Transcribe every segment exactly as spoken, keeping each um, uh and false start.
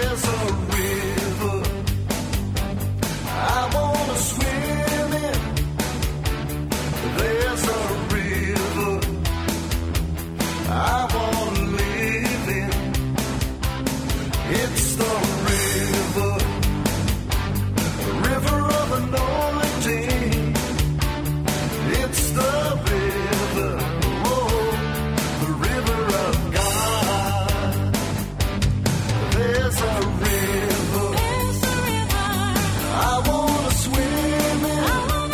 There's a river I want to swim in. There's a river I want to live in. It's the river, the river of anointing. It's the river, oh, the river of God. There's a river, I want to swim in.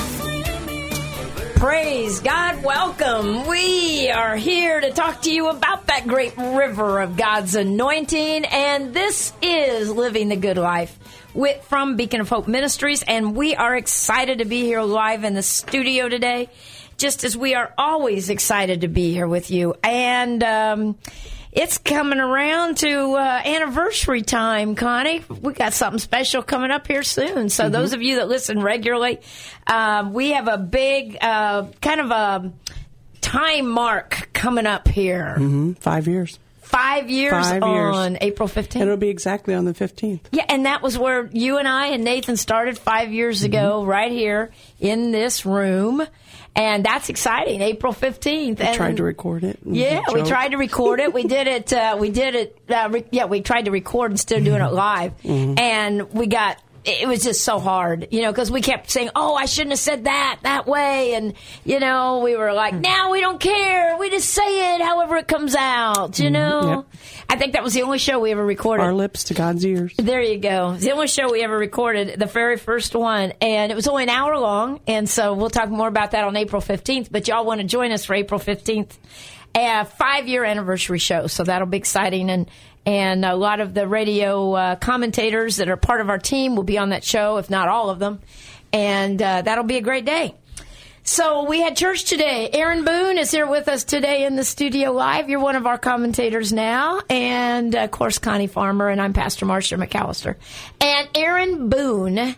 Praise God. Welcome. We are here to talk to you about that great river of God's anointing. And this is Living the Good Life with, from Beacon of Hope Ministries. And we are excited to be here live in the studio today, just as we are always excited to be here with you. And um, it's coming around to uh, anniversary time, Connie. We got something special coming up here soon. So mm-hmm. those of you that listen regularly, uh, we have a big uh, kind of a time mark coming up here. Mm-hmm. Five years. Five years Five on years. April fifteenth. It'll be exactly on the fifteenth. Yeah, and that was where you and I and Nathan started five years ago, mm-hmm. right here in this room. And that's exciting, April fifteenth. We and tried to record it. Yeah, we tried to record it. We did it, uh, we did it, uh, re- yeah, we tried to record instead of doing it live. Mm-hmm. And we got, it was just so hard, you know, because we kept saying, oh, I shouldn't have said that, that way. And, you know, we were like, now we don't care. We just say it however it comes out, you know. Mm-hmm. Yep. I think that was the only show we ever recorded. Our lips to God's ears. There you go. It's the only show we ever recorded, the very first one. And it was only an hour long. And so we'll talk more about that on April fifteenth. But y'all want to join us for April fifteenth, a five-year anniversary show. So that'll be exciting. And And a lot of the radio uh, commentators that are part of our team will be on that show, if not all of them. And uh, that'll be a great day. So we had church today. Aaron Boone is here with us today in the studio live. You're one of our commentators now. And, of course, Connie Farmer, and I'm Pastor Marcia McAllister. And Aaron Boone,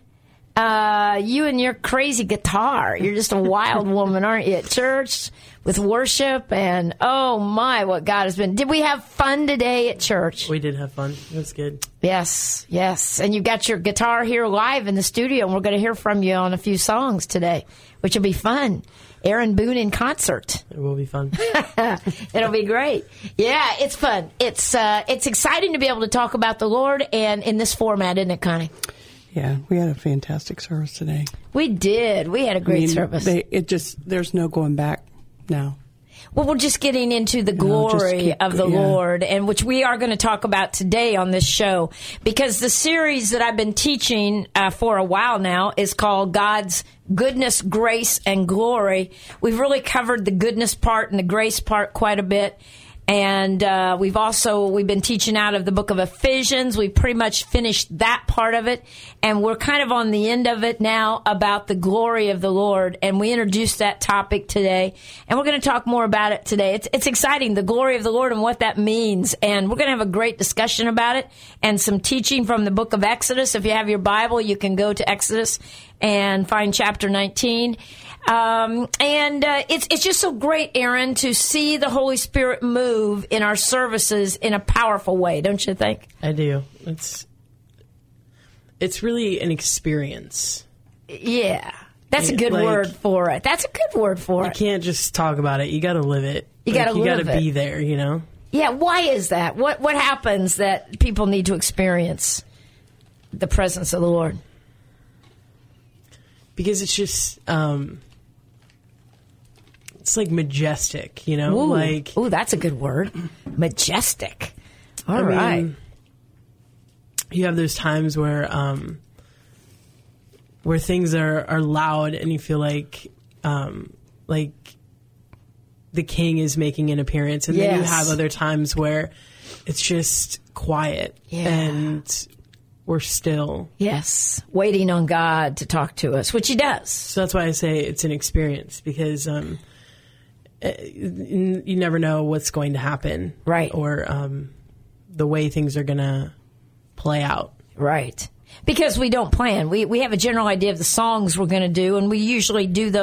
uh, you and your crazy guitar. You're just a wild woman, aren't you, at church with worship? And, oh, my, what God has been. Did we have fun today at church? We did have fun. It was good. Yes, yes. And you've got your guitar here live in the studio, and we're going to hear from you on a few songs today, which will be fun. Aaron Boone in concert. It will be fun. It'll be great. Yeah, it's fun. It's uh, it's exciting to be able to talk about the Lord, and in this format, isn't it, Connie? Yeah, we had a fantastic service today. We did. We had a great I mean, service. They, it just there's no going back now. Well, we're just getting into the glory keep, of the yeah. Lord, and which we are going to talk about today on this show, because the series that I've been teaching uh, for a while now is called God's Goodness, Grace, and Glory. We've really covered the goodness part and the grace part quite a bit. And uh, we've also, we've been teaching out of the book of Ephesians. We've pretty much finished that part of it. And we're kind of on the end of it now about the glory of the Lord. And we introduced that topic today. And we're going to talk more about it today. It's, it's exciting, the glory of the Lord and what that means. And we're going to have a great discussion about it and some teaching from the book of Exodus. If you have your Bible, you can go to Exodus and find chapter nineteen. Um, and uh, it's it's just so great, Aaron, to see the Holy Spirit move in our services in a powerful way, don't you think? I do. It's it's really an experience. Yeah. That's Yeah, a good like, word for it. That's a good word for You it. can't just talk about it. You got to live it. You Like, gotta You live got to it. be there, you know? Yeah, why is that? What What happens that people need to experience the presence of the Lord? Because it's just, um, it's like majestic, you know? Ooh, Like, ooh, that's a good word. Majestic. All I right. mean, you have those times where, um, where things are, are loud and you feel like, um, like the king is making an appearance. And then you Yes. have other times where it's just quiet Yeah. and we're still. Yes, waiting on God to talk to us, which he does. So that's why I say it's an experience, because um, you never know what's going to happen. Right. Or um, the way things are going to play out. Right. Because we don't plan. We we have a general idea of the songs we're going to do, and we usually do those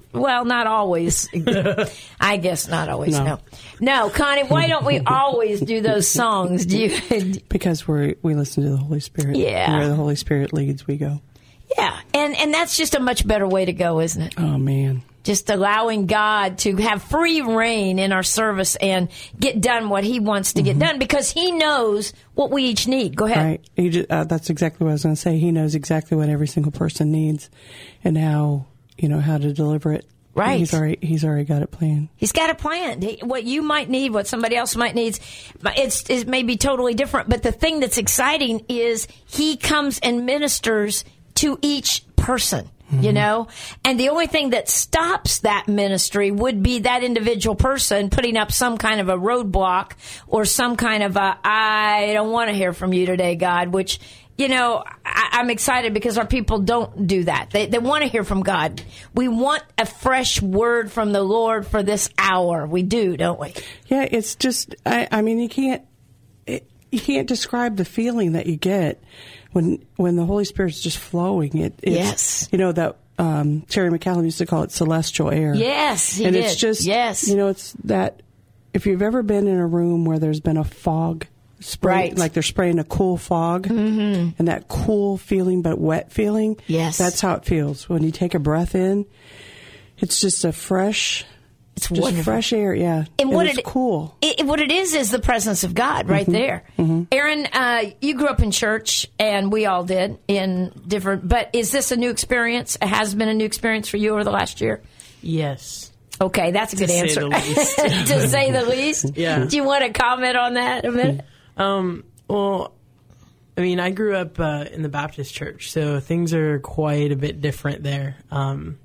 Well, not always. I guess not always. No. No. no, Connie. Why don't we always do those songs? Do you? Because we we listen to the Holy Spirit. Yeah. Where the Holy Spirit leads, we go. Yeah, and and that's just a much better way to go, isn't it? Oh, man. Just allowing God to have free reign in our service and get done what He wants to get done, because He knows what we each need. Go ahead. Right. He just, uh, that's exactly what I was going to say. He knows exactly what every single person needs and how, you know, how to deliver it. Right. He's already, he's already got it planned. He's got a plan. He, what you might need, what somebody else might need, it's, it may be totally different. But the thing that's exciting is He comes and ministers to each person. Mm-hmm. You know, and the only thing that stops that ministry would be that individual person putting up some kind of a roadblock or some kind of a, I don't want to hear from you today, God, which, you know, I, I'm excited because our people don't do that. They, they want to hear from God. We want a fresh word from the Lord for this hour. We do, don't we? Yeah, it's just, I, I mean, you can't, it, you can't describe the feeling that you get when when the Holy Spirit's just flowing. It, it's, Yes. You know, that um, Terry McCallum used to call it celestial air. Yes, he and did. it's just, yes. you know, it's that, if you've ever been in a room where there's been a fog spray, Right. like they're spraying a cool fog, mm-hmm. and that cool feeling but wet feeling, Yes. that's how it feels. When you take a breath in, it's just a fresh... It's Just wonderful. fresh air, yeah. And And what it's it, cool. It, what it is is the presence of God right Mm-hmm. there. Mm-hmm. Aaron, uh, you grew up in church, and we all did in different. But is this a new experience? It has been a new experience for you over the last year. Yes. Okay, that's a good To say answer. the least. To say the least. Yeah. Do you want to comment on that a minute? Um, well, I mean, I grew up uh, in the Baptist church, so things are quite a bit different there. Um,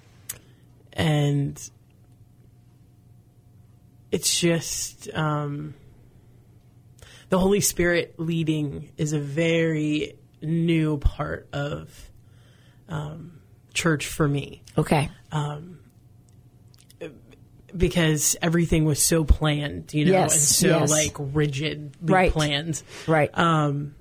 and it's just um, the Holy Spirit leading is a very new part of um, church for me. Okay. Because everything was so planned, you know, Yes, and so yes. like rigidly Right. planned. Right. Um,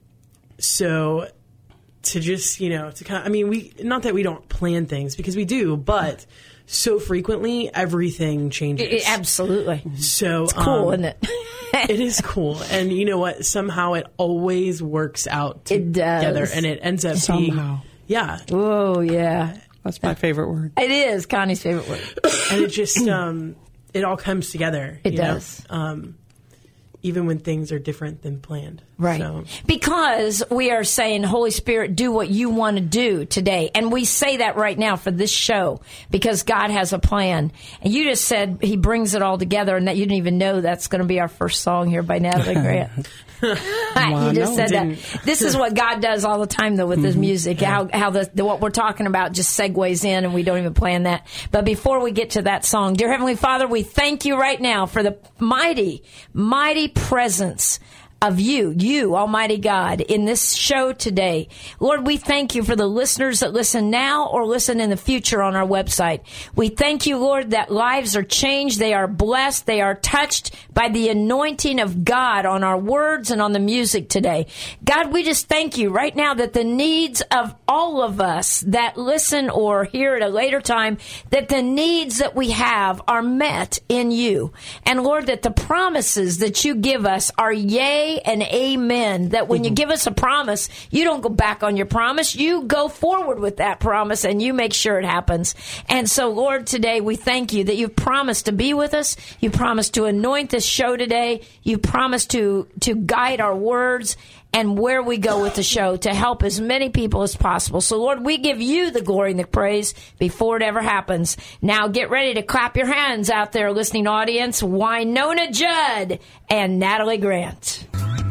so to just, you know, to kind of, I mean, we, not that we don't plan things, because we do, but so frequently everything changes. It- it- absolutely. So Cool, um, isn't it? it is cool. And you know what? Somehow it always works out It does. together, and it ends up Somehow. being, yeah. Oh, yeah. That's my favorite word. It is Connie's favorite word. And it just, um, it all comes together. It you know? does. Um, even when things are different than planned. Right. So, Because we are saying, Holy Spirit, do what you want to do today. And we say that right now for this show because God has a plan. And you just said He brings it all together, and that you didn't even know that's going to be our first song here by Natalie Grant. Well, you just no, said that. didn't. This is what God does all the time, though, with His music. How how the, the what we're talking about just segues in, and we don't even plan that. But before we get to that song, dear Heavenly Father, we thank you right now for the mighty, mighty presence of you, you, Almighty God, in this show today. Lord, we thank you for the listeners that listen now or listen in the future on our website. We thank you, Lord, that lives are changed. They are blessed. They are touched by the anointing of God on our words and on the music today. God, we just thank you right now that the needs of all of us that listen or hear at a later time, that the needs that we have are met in you. And Lord, that the promises that you give us are yea and amen. That when you give us a promise, you don't go back on your promise. You go forward with that promise and you make sure it happens. And so, Lord, today we thank you that you've promised to be with us. You promised to anoint this show today. You promised to, to guide our words and where we go with the show to help as many people as possible. So, Lord, we give you the glory and the praise before it ever happens. Now get ready to clap your hands out there, listening audience. Wynonna Judd and Natalie Grant.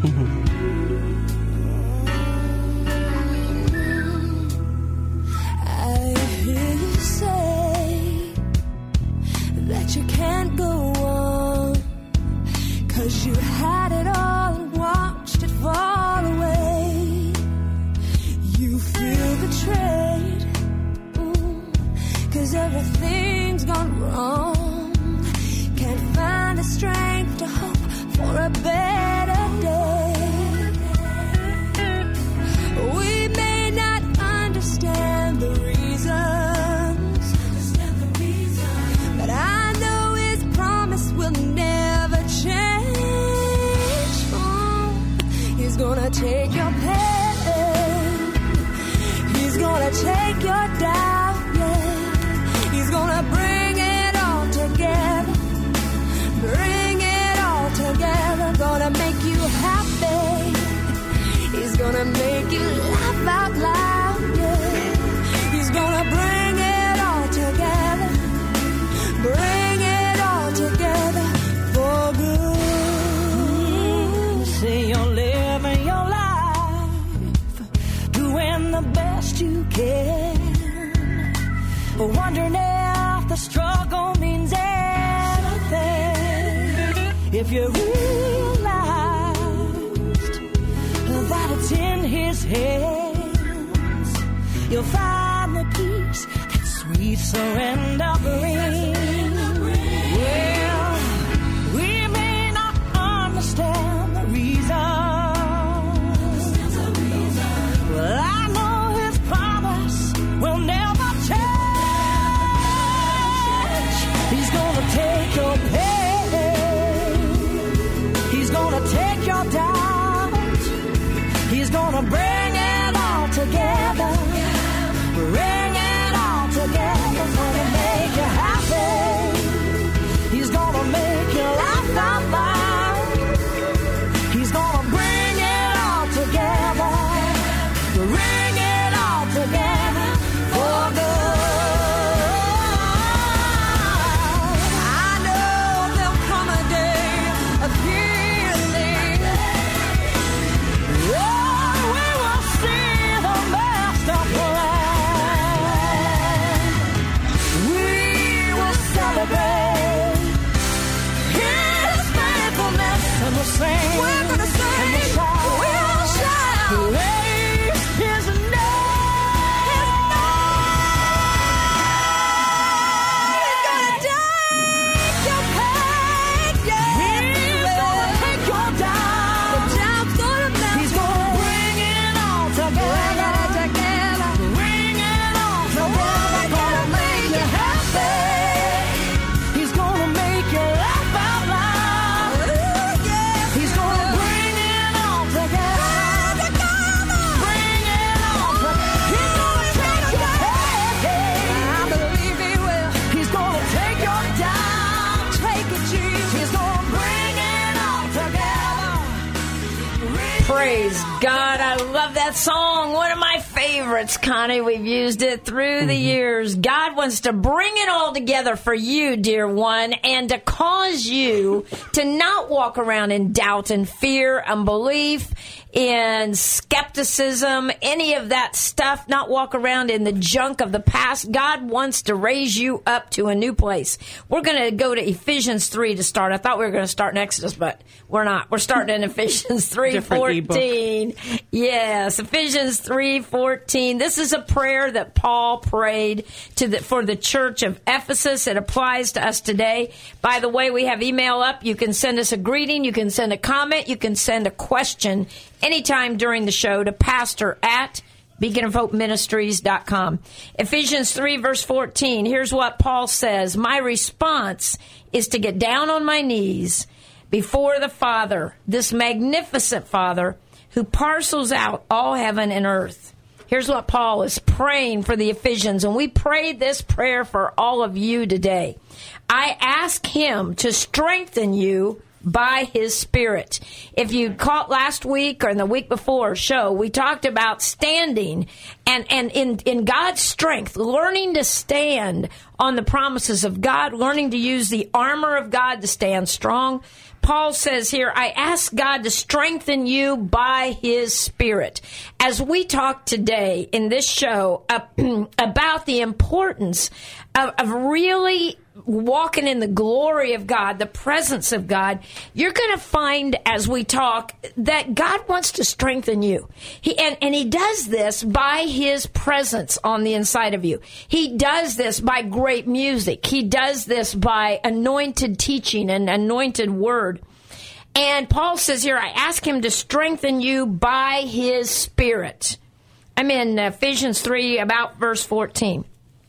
I hear you say that you can't go on, 'cause you had it all and watched it fall away. You feel betrayed, mm, 'cause everything's gone wrong. Can't find the strength to hope for a better day. We may not understand the reasons, gonna take your pain. He's gonna take your doubt, yeah. He's gonna bring it all together. Bring it all together. Gonna make you happy. He's gonna make you laugh out loud, yeah. He's gonna bring it all together. Bring it all together for good. Say you're living your life, doing the best you can, wondering if the struggle means anything. If you realized that it's in His hands, you'll find the peace that sweet surrender brings. Well, we may not understand the reason. Well, I know His promise will never change. He's gonna take your pain. He's gonna take your doubt. He's gonna bring it all together. Bring it all together. Gonna make you happy. He's gonna make you laugh out loud. He's gonna bring it all together. Bring it all together for good. I know there'll come a day of healing. Oh, we will see the master plan. We will celebrate His faithfulness, and we'll sing. We're gonna sing. And we'll shout. We'll shout. Praise His name. His name. He's gonna take your pain. Yeah. He's gonna take your doubt. The doubt's gonna melt. He's gonna bring it all together. Bring it all together. Gonna make you happy. He's gonna make you laugh out loud. He's gonna bring it all together. Bring it all together. He's gonna take your pain. I believe He will. He's gonna take your down. Take it, Jesus. He's gonna bring it all together. Bring Praise God. I love that song. One of my favorites, Connie. We've used it through the years. God wants to bring it all together for you, dear one, and to cause you to not walk around in doubt and fear, unbelief, in skepticism, any of that stuff, not walk around in the junk of the past. God wants to raise you up to a new place. We're going to go to Ephesians three to start. I thought we were going to start in Exodus, but we're not. We're starting in Ephesians three fourteen. Yes, Ephesians three fourteen. This is a prayer that Paul prayed to the, for the church of Ephesus. It applies to us today. By the way, we have email up. You can send us a greeting. You can send a comment. You can send a question anytime during the show to pastor at beacon of hope ministries dot com. Ephesians three, verse fourteen. Here's what Paul says. My response is to get down on my knees before the Father, this magnificent Father who parcels out all heaven and earth. Here's what Paul is praying for the Ephesians, and we prayed this prayer for all of you today. I ask Him to strengthen you by His Spirit. If you caught last week or the week before show, we talked about standing and, and in, in God's strength, learning to stand on the promises of God, learning to use the armor of God to stand strong. Paul says here, I ask God to strengthen you by His Spirit. As we talk today in this show uh, about the importance of, of really walking in the glory of God, the presence of God, you're going to find as we talk that God wants to strengthen you. He and, and He does this by His presence on the inside of you. He does this by great music. He does this by anointed teaching and anointed word. And Paul says here, I ask Him to strengthen you by His Spirit. I'm in Ephesians three, about verse fourteen.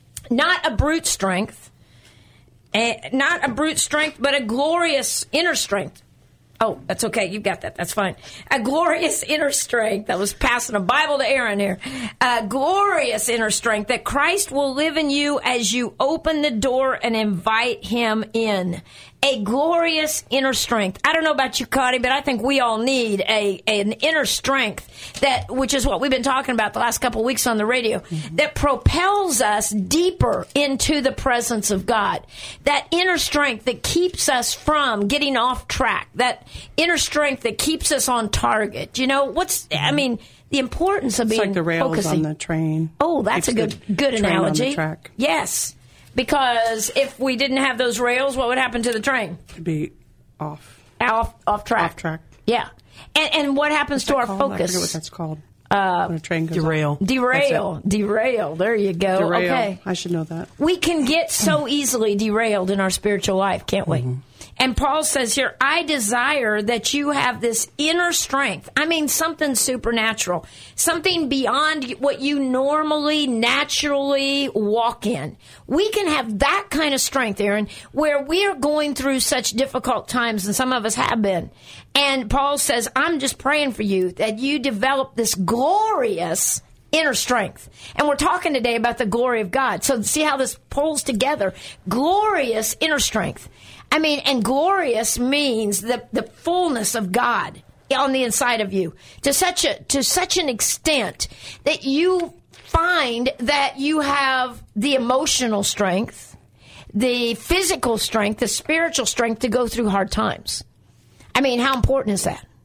Not a brute strength, Uh, not a brute strength, but a glorious inner strength. Oh, that's okay. You got that. That's fine. A glorious inner strength. I was passing a Bible to Aaron here. A glorious inner strength that Christ will live in you as you open the door and invite him in. A glorious inner strength. I don't know about you, Connie, but I think we all need a an inner strength that, which is what we've been talking about the last couple of weeks on the radio, mm-hmm. that propels us deeper into the presence of God. That inner strength that keeps us from getting off track. That inner strength that keeps us on target. You know, what's, I mean, the importance of it's being like the rails focusing. on the train. Oh, that's a good good train analogy. On the track. Yes. Because if we didn't have those rails, what would happen to the train? It'd be off. Off off track. Off track. Yeah. And and what happens What's to our called? focus? I forget what that's called. Uh, when a train goes derail. off. Derail. Derail. There you go. Derail. Okay. I should know that. We can get so easily derailed in our spiritual life, can't we? Mm-hmm. And Paul says here, I desire that you have this inner strength. I mean, something supernatural, something beyond what you normally, naturally walk in. We can have that kind of strength, Aaron, where we are going through such difficult times, and some of us have been. And Paul says, I'm just praying for you that you develop this glorious inner strength. And we're talking today about the glory of God. So see how this pulls together. Glorious inner strength. I mean, and glorious means the, the fullness of God on the inside of you to such a to such an extent that you find that you have the emotional strength, the physical strength, the spiritual strength to go through hard times. I mean, how important is that?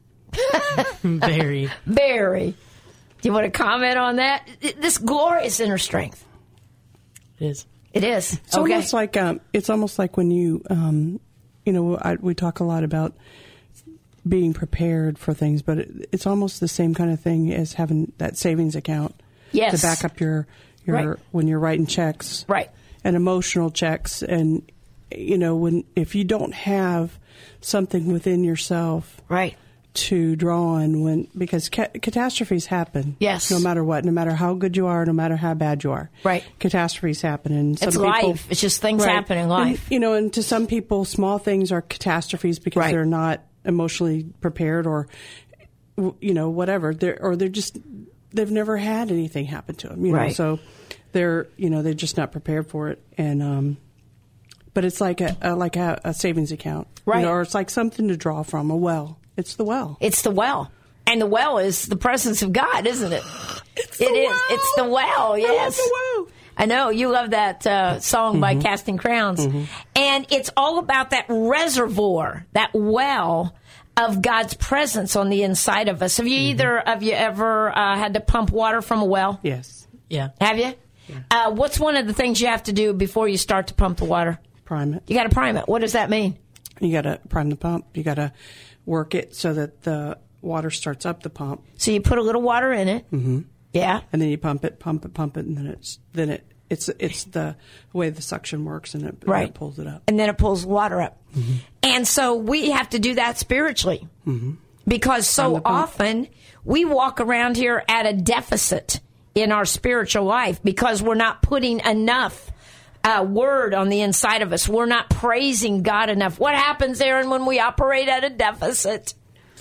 Very. Very. Do you want to comment on that? This glorious inner strength. It is. It is. It's okay. almost like um, it's almost like when you, um, you know, I, we talk a lot about being prepared for things, but it, it's almost the same kind of thing as having that savings account Yes. to back up your your Right. when you're writing checks, Right. and emotional checks, and you know when if you don't have something within yourself, Right. to draw on when because ca- catastrophes happen. Yes. No matter what, no matter how good you are, no matter how bad you are. Right. Catastrophes happen, and some It's people, life. It's just things Right. happen in life. And, you know, and to some people, small things are catastrophes because Right. they're not emotionally prepared, or w- you know, whatever. They're or they're just they've never had anything happen to them. You know, Right. so they're you know they're just not prepared for it, and um, but it's like a, a like a, a savings account, Right. You know, or it's like something to draw from, a well. It's the well. It's the well. And the well is the presence of God, isn't it? It's It the is. well. It's the well, yes. I love the well. I know. You love that uh, song Mm-hmm. by Casting Crowns. Mm-hmm. And it's all about that reservoir, that well of God's presence on the inside of us. Have you Mm-hmm. either of you ever uh, had to pump water from a well? Yes. Yeah. Have you? Yeah. Uh, what's one of the things you have to do before you start to pump the water? Prime it. You got to prime it. What does that mean? You got to prime the pump. You got to work it so that the water starts up the pump, So you put a little water in it. Mm-hmm. Yeah. and then you pump it, pump it, pump it, and then it's then it it's it's the way the suction works, and it, and Right. it pulls it up. And then it pulls water up. Mm-hmm. And so we have to do that spiritually. Mm-hmm. Because so the pump. often we walk around here at a deficit in our spiritual life because we're not putting enough uh, word on the inside of us. We're not praising God enough. What happens, Aaron, when we operate at a deficit?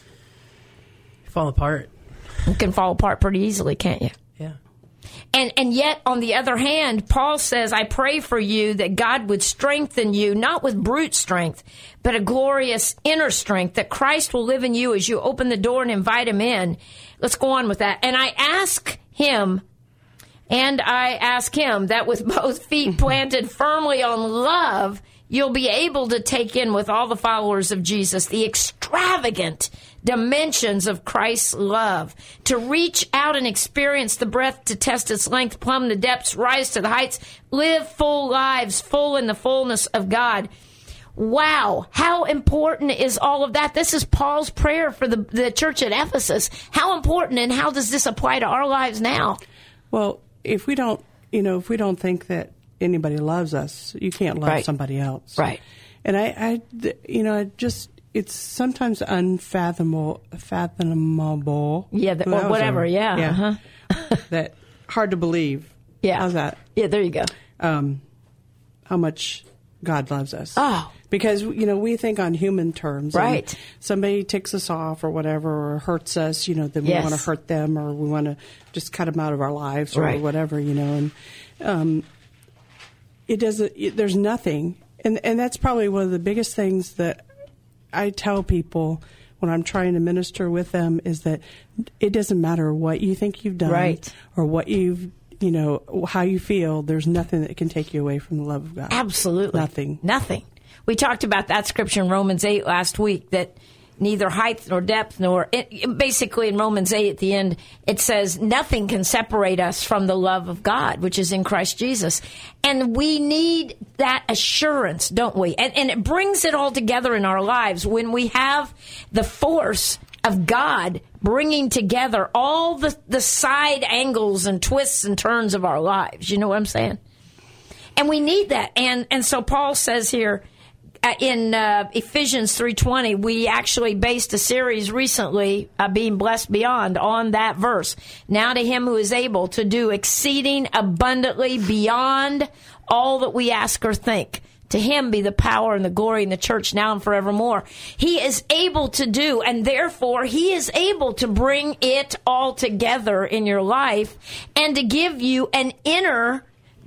Fall apart. You can fall apart pretty easily, can't you? Yeah. And and yet, on the other hand, Paul says, I pray for you that God would strengthen you, not with brute strength, but a glorious inner strength, that Christ will live in you as you open the door and invite him in. Let's go on with that. And I ask him, and I ask him that with both feet planted firmly on love, you'll be able to take in with all the followers of Jesus the extravagant dimensions of Christ's love, to reach out and experience the breadth, to test its length, plumb the depths, rise to the heights, live full lives, full in the fullness of God. Wow, how important is all of that? This is Paul's prayer for the, the church at Ephesus. How important, and how does this apply to our lives now? Well, if we don't, you know, if we don't think that anybody loves us, you can't love Right. somebody else, Right. And I, I, you know, I just. It's sometimes unfathomable, fathomable. Yeah, the, Ooh, that or was whatever, a- yeah. Uh-huh. that hard to believe. Yeah. How's that? Yeah, there you go. Um, how much God loves us. Oh. Because, you know, we think on human terms. and Right. somebody ticks us off or whatever, or hurts us, you know, then we Yes. want to hurt them, or we want to just cut them out of our lives, or Right. whatever, you know. And um, it doesn't, it, there's nothing. And, and that's probably one of the biggest things that I tell people when I'm trying to minister with them, is that it doesn't matter what you think you've done, Right. or what you've, you know, how you feel. There's nothing that can take you away from the love of God. Absolutely. Nothing. Nothing. We talked about that scripture in Romans eight last week, that neither height nor depth nor, it, basically in Romans eight at the end, it says nothing can separate us from the love of God, which is in Christ Jesus. And we need that assurance, don't we? And, and it brings it all together in our lives when we have the force of God bringing together all the, the side angles and twists and turns of our lives. You know what I'm saying? And we need that. And, and so Paul says here, Uh, in uh, Ephesians three twenty, we actually based a series recently, uh, Being Blessed Beyond, on that verse. Now to him who is able to do exceeding abundantly beyond all that we ask or think. To him be the power and the glory in the church now and forevermore. He is able to do, and therefore he is able to bring it all together in your life and to give you an inner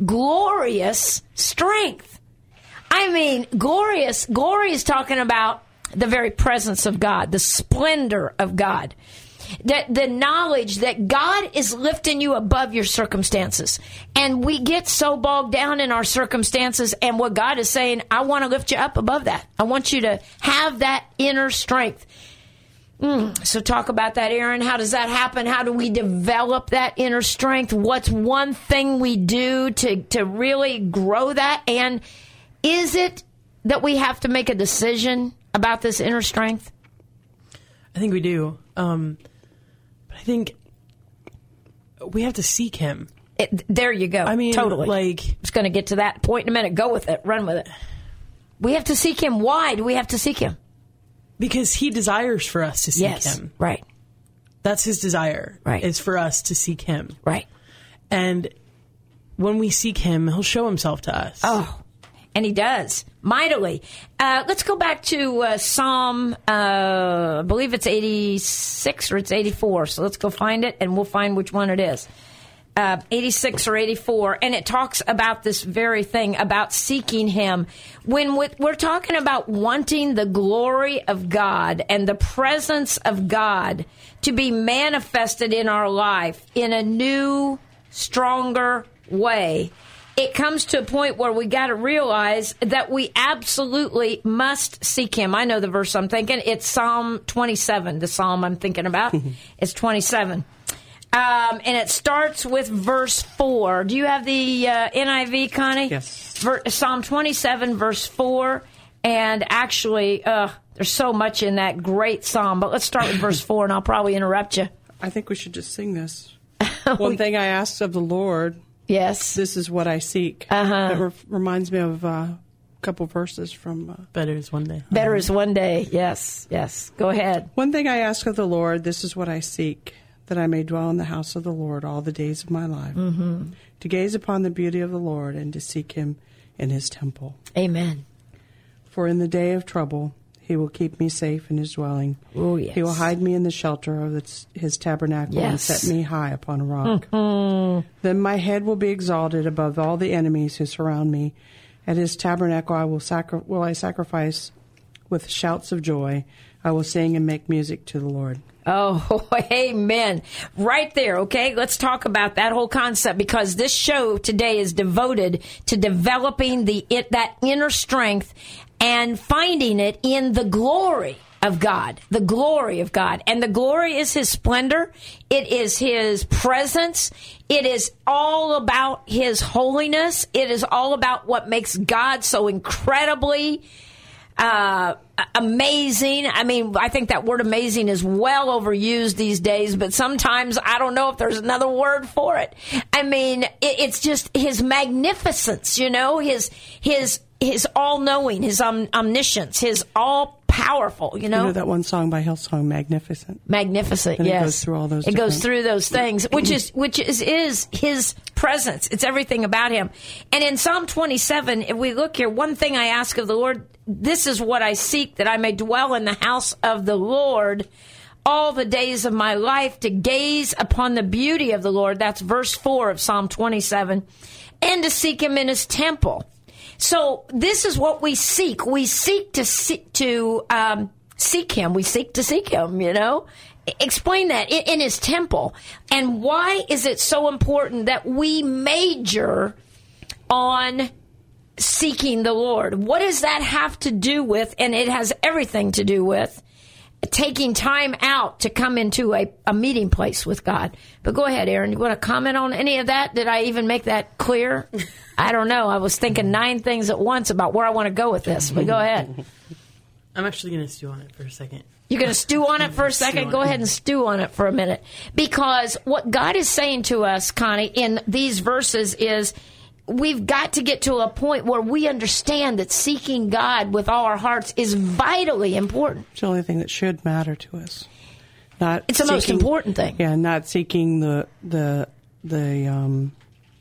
glorious strength. I mean, glorious, glory is talking about the very presence of God, the splendor of God, the, the knowledge that God is lifting you above your circumstances. And we get so bogged down in our circumstances, and what God is saying, I want to lift you up above that. I want you to have that inner strength. Mm, so talk about that, Aaron. How does that happen? How do we develop that inner strength? What's one thing we do to, to really grow that? And is it that we have to make a decision about this inner strength? I think we do. Um, but I think we have to seek him. It, there you go. I mean, totally. like, I was going to get to that point in a minute. Go with it. Run with it. We have to seek him. Why do we have to seek him? because he desires for us to seek yes, him. Right. That's his desire. Right. Is for us to seek him. Right. And when we seek him, he'll show himself to us. Oh, and he does mightily. Uh, let's go back to uh, Psalm, uh, I believe it's eighty-six or it's eighty-four. So let's go find it, and we'll find which one it is. Uh, eighty-six or eighty-four, and it talks about this very thing, about seeking him. When we're talking about wanting the glory of God and the presence of God to be manifested in our life in a new, stronger way, it comes to a point where we got to realize that we absolutely must seek him. I know the verse I'm thinking. It's Psalm twenty-seven, the psalm I'm thinking about. It's twenty-seven. Um, and it starts with verse four. Do you have the uh, N I V, Connie? Yes. Ver- Psalm twenty-seven, verse four. And actually, uh, there's so much in that great psalm. But let's start with verse four, and I'll probably interrupt you. I think we should just sing this. One thing I asked of the Lord, Yes. this is what I seek. Uh-huh. That re- reminds me of uh, a couple verses from... Uh, Better is one day. Better is one day. Yes. Yes. Go ahead. One thing I ask of the Lord, this is what I seek, that I may dwell in the house of the Lord all the days of my life, mm-hmm. to gaze upon the beauty of the Lord and to seek him in his temple. Amen. For in the day of trouble, he will keep me safe in his dwelling. Oh, yes. He will hide me in the shelter of its, his tabernacle and Yes. set me high upon a rock. Mm-hmm. Then my head will be exalted above all the enemies who surround me. At his tabernacle I will, sacri- will I sacrifice with shouts of joy. I will sing and make music to the Lord. Oh, amen. Right there, okay? Let's talk about that whole concept, because this show today is devoted to developing the it, that inner strength and finding it in the glory of God. The glory of God. And the glory is his splendor. It is his presence. It is all about his holiness. It is all about what makes God so incredibly Uh, amazing. I mean, I think that word amazing is well overused these days, but sometimes I don't know if there's another word for it. I mean, it, it's just his magnificence, you know, his, his, his all-knowing, his om- omniscience, his all-powerful, you know. You know that one song by Hillsong, Magnificent? Magnificent, And it yes. goes through all those It goes different- through those things, which is which is is his presence. It's everything about him. And in Psalm twenty-seven, if we look here, one thing I ask of the Lord, this is what I seek, that I may dwell in the house of the Lord all the days of my life, to gaze upon the beauty of the Lord. That's verse four of Psalm twenty-seven. And to seek him in his temple. So this is what we seek. We seek to seek, to um, seek him. We seek to seek him, you know. Explain that in, in his temple. And why is it so important that we major on seeking the Lord? What does that have to do with? And it has everything to do with taking time out to come into a, a meeting place with God. But go ahead, Aaron. You want to comment on any of that? Did I even make that clear? I don't know. I was thinking nine things at once about where I want to go with this. But go ahead. I'm actually going to stew on it for a second. You're going to stew on it for a second? Go ahead and stew on it for a minute. Because what God is saying to us, Connie, in these verses is we've got to get to a point where we understand that seeking God with all our hearts is vitally important. It's the only thing that should matter to us. Not It's the most seeking- important thing. Yeah, not seeking the the the um,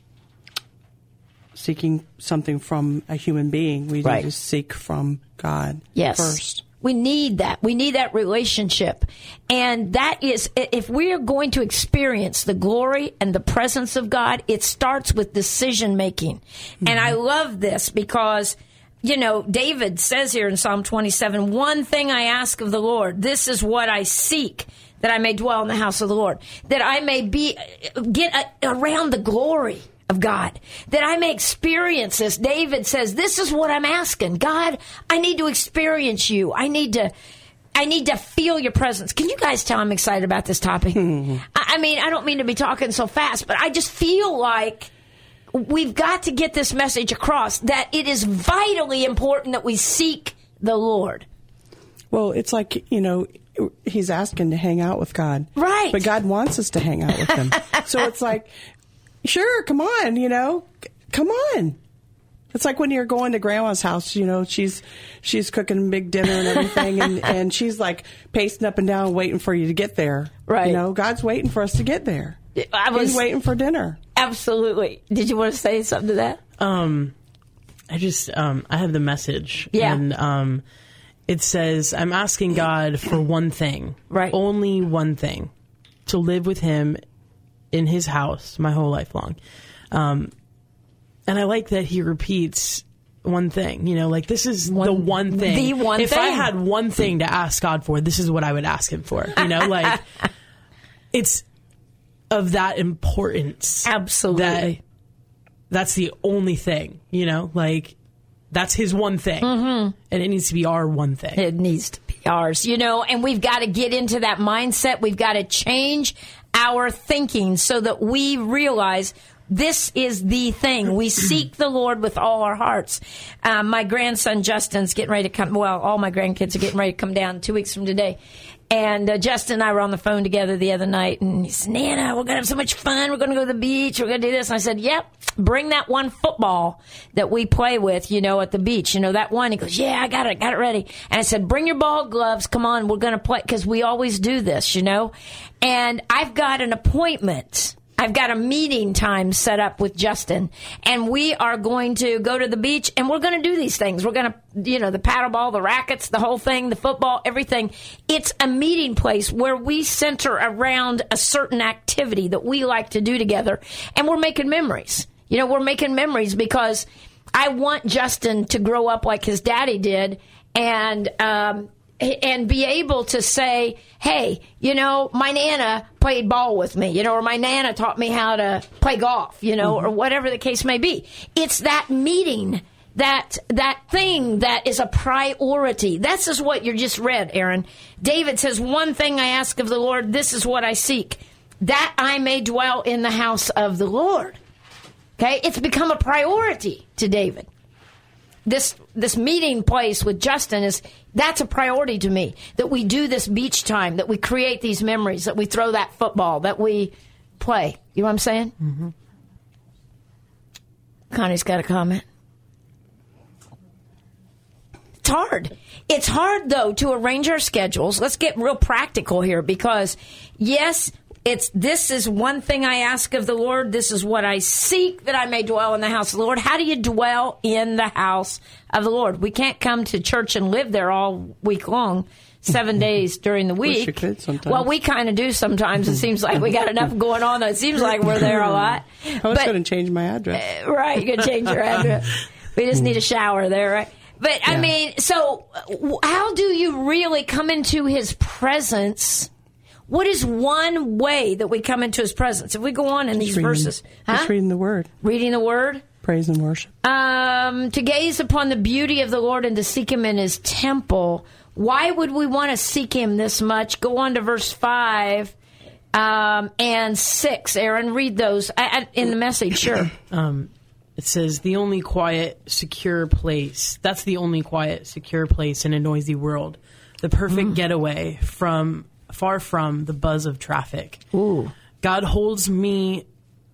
seeking something from a human being. We Right. need to seek from God Yes. first. We need that. We need that relationship. And that is, if we are going to experience the glory and the presence of God, it starts with decision making. Mm-hmm. And I love this because, you know, David says here in Psalm twenty-seven, one thing I ask of the Lord, this is what I seek, that I may dwell in the house of the Lord, that I may be, get a, around the glory of God, that I may experience this. David says, this is what I'm asking. God, I need to experience you. I need to, I need to feel your presence. Can you guys tell I'm excited about this topic? I, I mean, I don't mean to be talking so fast, but I just feel like we've got to get this message across that it is vitally important that we seek the Lord. Well, it's like, you know, he's asking to hang out with God. Right. But God wants us to hang out with him. So it's like, sure, come on, you know, c- come on. It's like when you're going to grandma's house, you know, she's she's cooking a big dinner and everything, and, and she's like pacing up and down waiting for you to get there. Right. You know, God's waiting for us to get there. I was He's waiting for dinner. Absolutely. Did you want to say something to that? Um, I just, um, I have the message. Yeah. And um, it says, I'm asking God for one thing. Right. Only one thing. To live with him in his house my whole life long. Um, and I like that he repeats one thing, you know, like this is One- the one thing. the one if thing. I had one thing to ask God for, this is what I would ask him for, you know, like it's of that importance. Absolutely. That that's the only thing, you know, like that's his one thing. Mm-hmm. And it needs to be our one thing. It needs to be ours, you know, and we've got to get into that mindset. We've got to change our thinking so that we realize this is the thing. We seek the Lord with all our hearts. Um, my grandson Justin's getting ready to come. Well, all my grandkids are getting ready to come down two weeks from today. And uh, Justin and I were on the phone together the other night, and he said, Nana, we're going to have so much fun. We're going to go to the beach. We're going to do this. And I said, yep, bring that one football that we play with, you know, at the beach. You know, that one. He goes, yeah, I got it. Got it ready. And I said, bring your ball gloves. Come on, we're going to play, because we always do this, you know. And I've got an appointment. I've got a meeting time set up with Justin, and we are going to go to the beach, and we're going to do these things. We're going to, you know, the paddle ball, the rackets, the whole thing, the football, everything. It's a meeting place where we center around a certain activity that we like to do together, and we're making memories. You know, we're making memories because I want Justin to grow up like his daddy did, and um and be able to say, hey, you know, my Nana played ball with me, you know, or my Nana taught me how to play golf, you know, mm-hmm. or whatever the case may be. It's that meeting, that that thing that is a priority. This is what you just read, Aaron. David says, one thing I ask of the Lord, this is what I seek, that I may dwell in the house of the Lord. Okay? It's become a priority to David. This this meeting place with Justin is, that's a priority to me, that we do this beach time, that we create these memories, that we throw that football, that we play. You know what I'm saying? Mm-hmm. Connie's got a comment. It's hard. It's hard, though, to arrange our schedules. Let's get real practical here because, yes, It's, this is one thing I ask of the Lord. This is what I seek, that I may dwell in the house of the Lord. How do you dwell in the house of the Lord? We can't come to church and live there all week long. Seven days during the week. Wish you could sometimes. Well, we kind of do sometimes. It seems like we got enough going on that it seems like we're there a lot. I was going to change my address. Uh, right, you're going to change your address. We just need a shower there, right? But, yeah. I mean, so how do you really come into his presence? What is one way that we come into his presence? If we go on in just these reading, verses. Huh? Just reading the word. Reading the word? Praise and worship. Um, to gaze upon the beauty of the Lord and to seek him in his temple. Why would we want to seek him this much? Go on to verse five um, and six. Aaron, read those I, I, in the Message, sure. Um, it says, the only quiet, secure place. That's the only quiet, secure place in a noisy world. The perfect mm. getaway from far from the buzz of traffic. Ooh. God holds me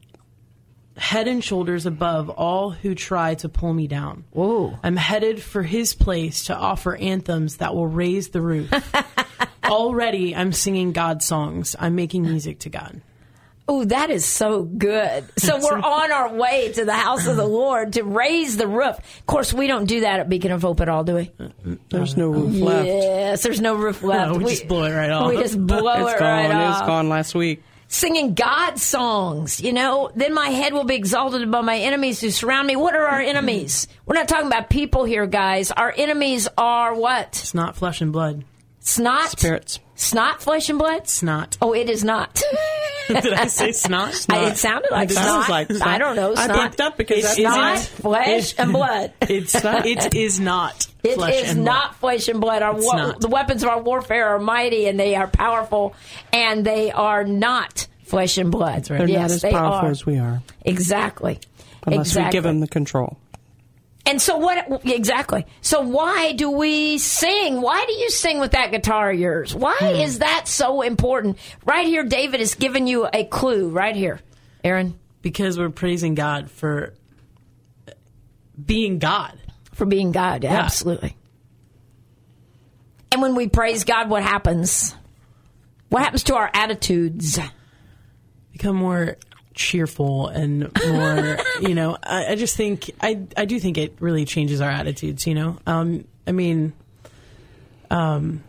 head and shoulders above all who try to pull me down. Ooh. I'm headed for his place to offer anthems that will raise the roof. Already, I'm singing God songs. I'm making music to God. Oh, that is so good. So we're on our way to the house of the Lord to raise the roof. Of course, we don't do that at Beacon of Hope at all, do we? There's no roof left. Yes, there's no roof left. No, we, we just blow it right off. We just blow it's it gone. right off. It's gone last week. Singing God songs, you know, then my head will be exalted above my enemies who surround me. What are our enemies? We're not talking about people here, guys. Our enemies are what? It's not flesh and blood. Snot? Spirits. Snot, flesh and blood? Snot. Oh, it is not. Did I say snot? snot. I, it sounded like it snot. Sounds like snot. I don't know. Snot. I picked up because it's that's not flesh and blood. It's not. It is not. It flesh is and not blood. flesh and blood. Our It's wa- not. The weapons of our warfare are mighty and they are powerful, and they are not flesh and blood. That's right. They're yes, not as they powerful are. as we are. Exactly. Unless exactly. we give them the control. And so what, exactly. So why do we sing? Why do you sing with that guitar of yours? Why Hmm. is that so important? Right here, David is giving you a clue right here. Aaron? Because we're praising God for being God. For being God, Yeah. absolutely. And when we praise God, what happens? What happens to our attitudes? Become more cheerful and more, you know, I, I just think, I, I do think it really changes our attitudes, you know. Um, I mean, um,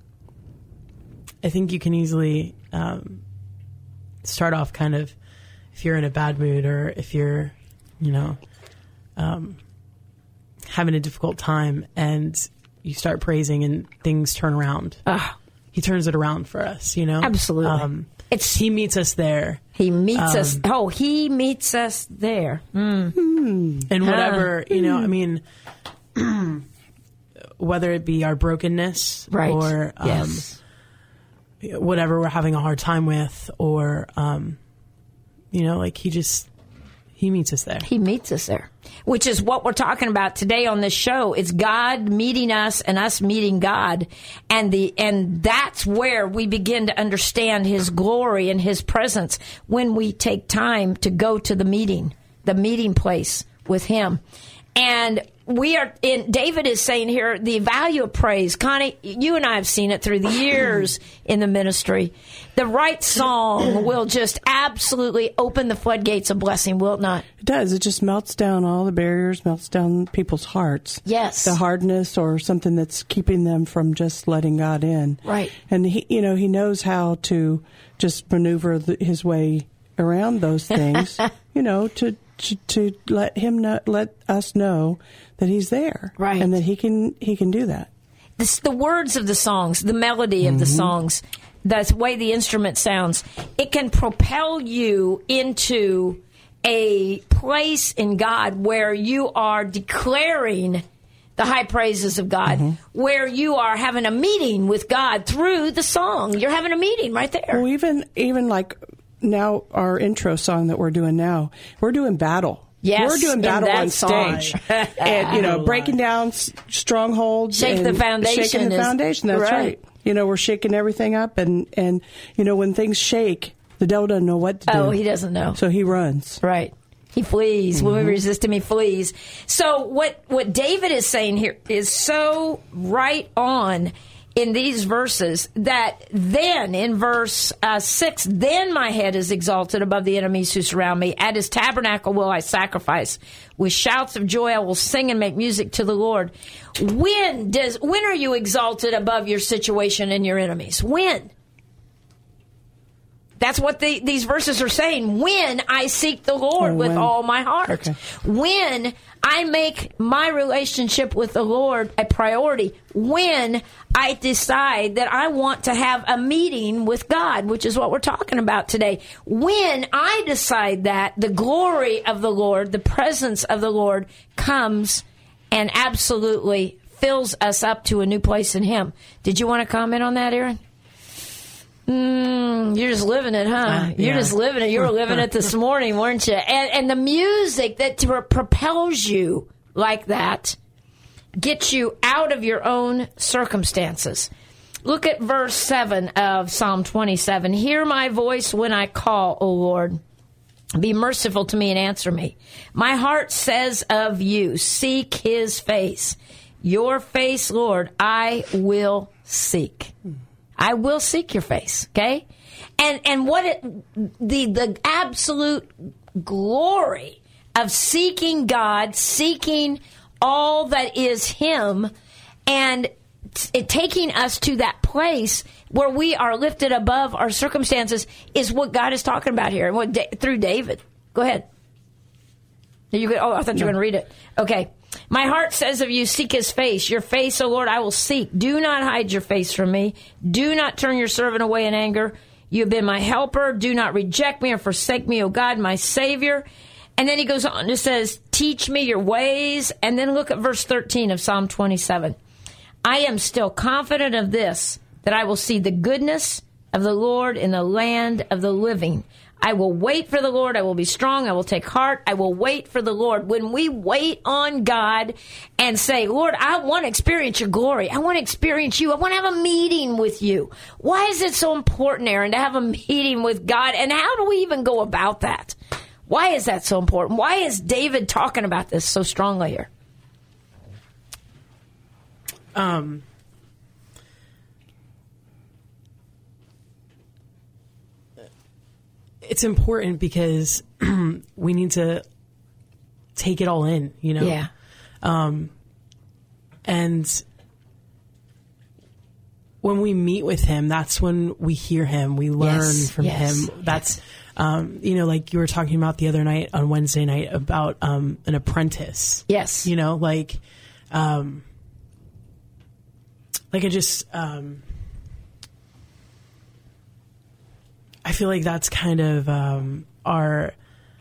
I think you can easily um, start off kind of, if you're in a bad mood or if you're, you know, um, having a difficult time and you start praising and things turn around. Ugh. He turns it around for us, you know? Absolutely. Um, It's he meets us there. He meets Um, us. Oh, he meets us there. Mm. And whatever, you know, I mean, whether it be our brokenness Right. or um, yes. whatever we're having a hard time with, or, um, you know, like he just, he meets us there. He meets us there, which is what we're talking about today on this show. It's God meeting us and us meeting God. And the and that's where we begin to understand his glory and his presence when we take time to go to the meeting, the meeting place with him. And we are in, David is saying here, the value of praise. Connie, you and I have seen it through the years in the ministry. The right song will just absolutely open the floodgates of blessing, will it not? It does. It just melts down all the barriers, melts down people's hearts. Yes. The hardness or something that's keeping them from just letting God in. Right. And he, you know, he knows how to just maneuver the, his way around those things, you know, to, to to let him know, let us know that he's there. Right. And that he can he can do that. This, the words of the songs, the melody of Mm-hmm. the songs, the way the instrument sounds, it can propel you into a place in God where you are declaring the high praises of God, mm-hmm. where you are having a meeting with God through the song. You're having a meeting right there. Well, even even like now, our intro song that we're doing now, we're doing battle. Yes, we're doing in battle that on song. stage, and you know, breaking down s- strongholds, Shake and the foundation shaking the is- foundation. That's right. right. You know, we're shaking everything up, and and you know, when things shake, the devil doesn't know what to do. Oh, he doesn't know. So he runs. Right. He flees. Mm-hmm. When we resist him, he flees. So what, what David is saying here is so right on. in these verses that then in verse uh, six, then my head is exalted above the enemies who surround me. At his tabernacle will I sacrifice. With shouts of joy I will sing and make music to the Lord. When does when are you exalted above your situation and your enemies? When? That's what the, these verses are saying. When I seek the Lord Oh, with when. all my heart. Okay. When I make my relationship with the Lord a priority. When I decide that I want to have a meeting with God, which is what we're talking about today. When I decide that, the glory of the Lord, the presence of the Lord comes and absolutely fills us up to a new place in Him. Did you want to comment on that, Aaron? Mm, you're just living it, huh? Uh, You're yeah. just living it. You were living it this morning, weren't you? And, and the music that t- propels you like that gets you out of your own circumstances. Look at verse seven of Psalm twenty-seven. Hear my voice when I call, O Lord. Be merciful to me and answer me. My heart says of you, seek His face. Your face, Lord, I will seek. I will seek your face, okay? And and what it, the the absolute glory of seeking God, seeking all that is Him, and it taking us to that place where we are lifted above our circumstances is what God is talking about here. What da- through David. Go ahead. You could, oh, I thought you were going to read it. Okay. My heart says of you, seek His face. Your face, O Lord, I will seek. Do not hide your face from me. Do not turn your servant away in anger. You have been my helper. Do not reject me or forsake me, O God, my Savior. And then he goes on and says, teach me your ways. And then look at verse thirteen of Psalm twenty-seven. I am still confident of this, that I will see the goodness of the Lord in the land of the living. I will wait for the Lord. I will be strong. I will take heart. I will wait for the Lord. When we wait on God and say, Lord, I want to experience your glory. I want to experience you. I want to have a meeting with you. Why is it so important, Aaron, to have a meeting with God? And how do we even go about that? Why is that so important? Why is David talking about this so strongly here? Um, it's important because we need to take it all in, you know? Yeah. Um, and when we meet with Him, that's when we hear Him, we learn Yes, from yes, Him. That's, um, you know, like you were talking about the other night on Wednesday night about um, an apprentice. Yes. You know, like, um, like I just, um, I feel like that's kind of um, our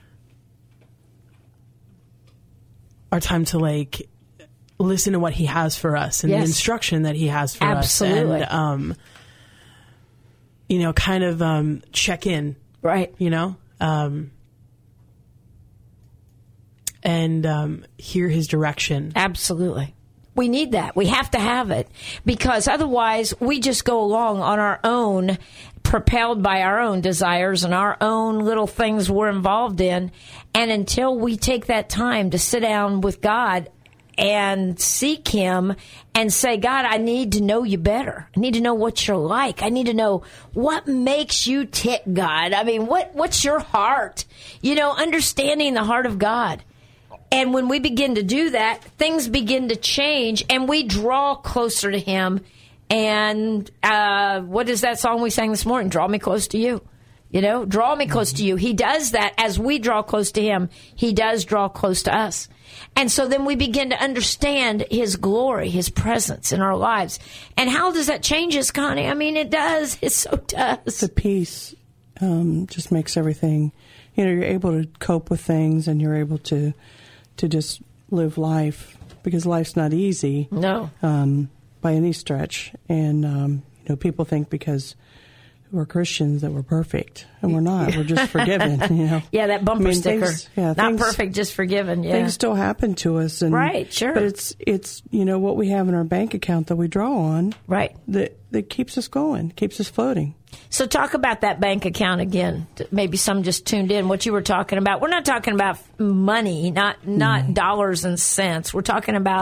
our time to like listen to what He has for us and Yes. the instruction that He has for Absolutely. us, and um, you know, kind of um, check in, Right. you know, um, and um, hear His direction. Absolutely. We need that. We have to have it because otherwise we just go along on our own, propelled by our own desires and our own little things we're involved in. And until we take that time to sit down with God and seek Him and say, God, I need to know you better. I need to know what you're like. I need to know what makes you tick, God. I mean, what what's your heart? You know, understanding the heart of God. And when we begin to do that, things begin to change and we draw closer to Him. And uh, what is that song we sang this morning? Draw me close to you. You know, draw me close to you. He does that as we draw close to Him. He does draw close to us. And so then we begin to understand His glory, His presence in our lives. And how does that change us, Connie? I mean, it does. It so does. The peace um, just makes everything, you know, you're able to cope with things and you're able to to just live life because life's not easy. No. Um, by any stretch. And, um, you know, people think because we're Christians that we're perfect, and we're not. We're just forgiven, you know. Yeah, that bumper I mean, sticker. things- yeah, Not things- perfect, just forgiven. Yeah. Things still happen to us. And, Right, sure. But it's, it's, you know, what we have in our bank account that we draw on Right. that, that keeps us going, keeps us floating. So talk about that bank account again. Maybe some just tuned in. What you were talking about. We're not talking about money, not not dollars and cents. We're talking about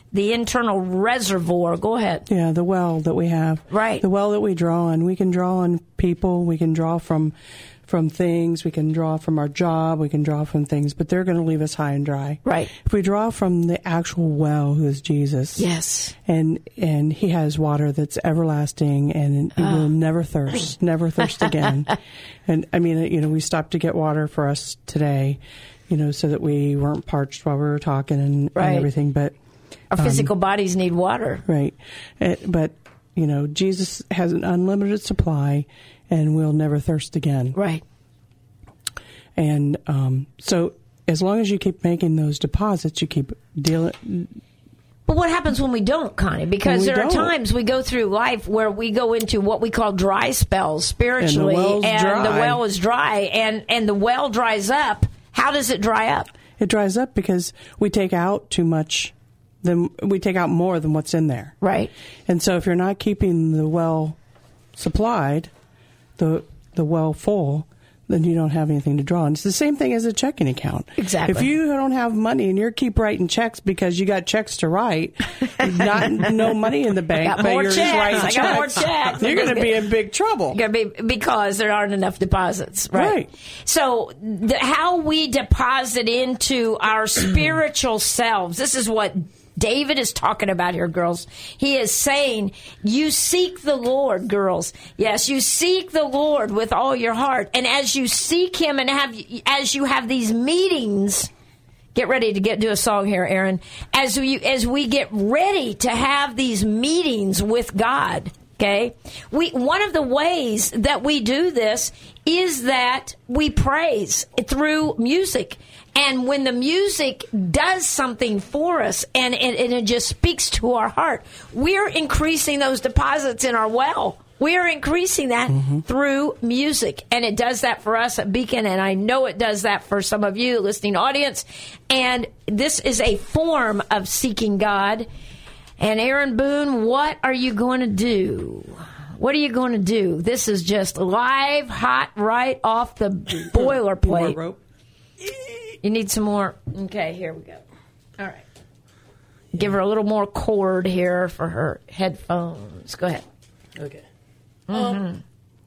the internal reservoir. Go ahead. Yeah, the well that we have. Right. The well that we draw on. We can draw on people. We can draw from from things. We can draw from our job. We can draw from things, but they're going to leave us high and dry. Right. If we draw from the actual well, who is Jesus. Yes. And and he has water that's everlasting, and it will never thirst, never thirst again. And I mean, you know, we stopped to get water for us today, you know, so that we weren't parched while we were talking and, Right. and everything. But Our physical bodies need water. right, Uh, but you know, Jesus has an unlimited supply, and we'll never thirst again. Right. And um, so, as long as you keep making those deposits, you keep dealing. But what happens when we don't, Connie? Because When we there are don't. times we go through life where we go into what we call dry spells spiritually, well's and dry. the well is dry, and, and the well dries up. How does it dry up? It dries up because we take out too much. Then we take out more than what's in there. Right. And so, if you're not keeping the well supplied, the the well full, then you don't have anything to draw. And it's the same thing as a checking account. Exactly. If you don't have money and you keep writing checks because you got checks to write, not no money in the bank, got but more you're checks. just writing I got more checks, checks. you're going to be in big trouble. Gonna be because there aren't enough deposits, right? Right. So, the, how we deposit into our spiritual selves. This is what David is talking about here, girls. He is saying, you seek the Lord, girls. Yes, you seek the Lord with all your heart. And as you seek him and have, as you have these meetings, get ready to get do a song here, Aaron. As we, as we get ready to have these meetings with God, okay, we, one of the ways that we do this is that we praise through music. And when the music does something for us and, and, and it just speaks to our heart, we're increasing those deposits in our well. We're increasing that mm-hmm. through music. And it does that for us at Beacon. And I know it does that for some of you listening audience. And this is a form of seeking God. And Aaron Boone, what are you going to do? What are you going to do? This is just live, hot, right off the boilerplate. More rope. You need some more? Okay, here we go. All right. Give her a little more cord here for her headphones. Go ahead. Okay. Mm-hmm. Um,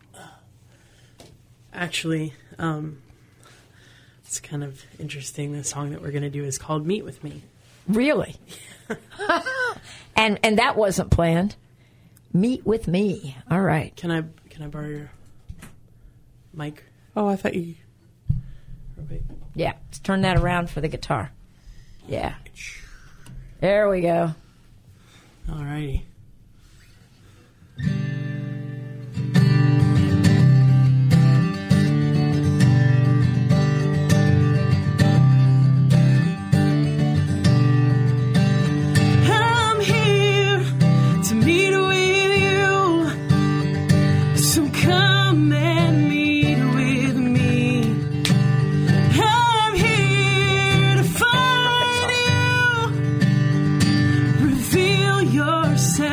actually, um, it's kind of interesting. The song that we're going to do is called Meet With Me. Really? and and that wasn't planned. Meet with me. All right. Can I can I borrow your mic? Oh, I thought you... Yeah, let's turn that around for the guitar. Yeah. There we go. All righty. I'm here to meet with you, so come and meet with me. I'm here to find you, reveal yourself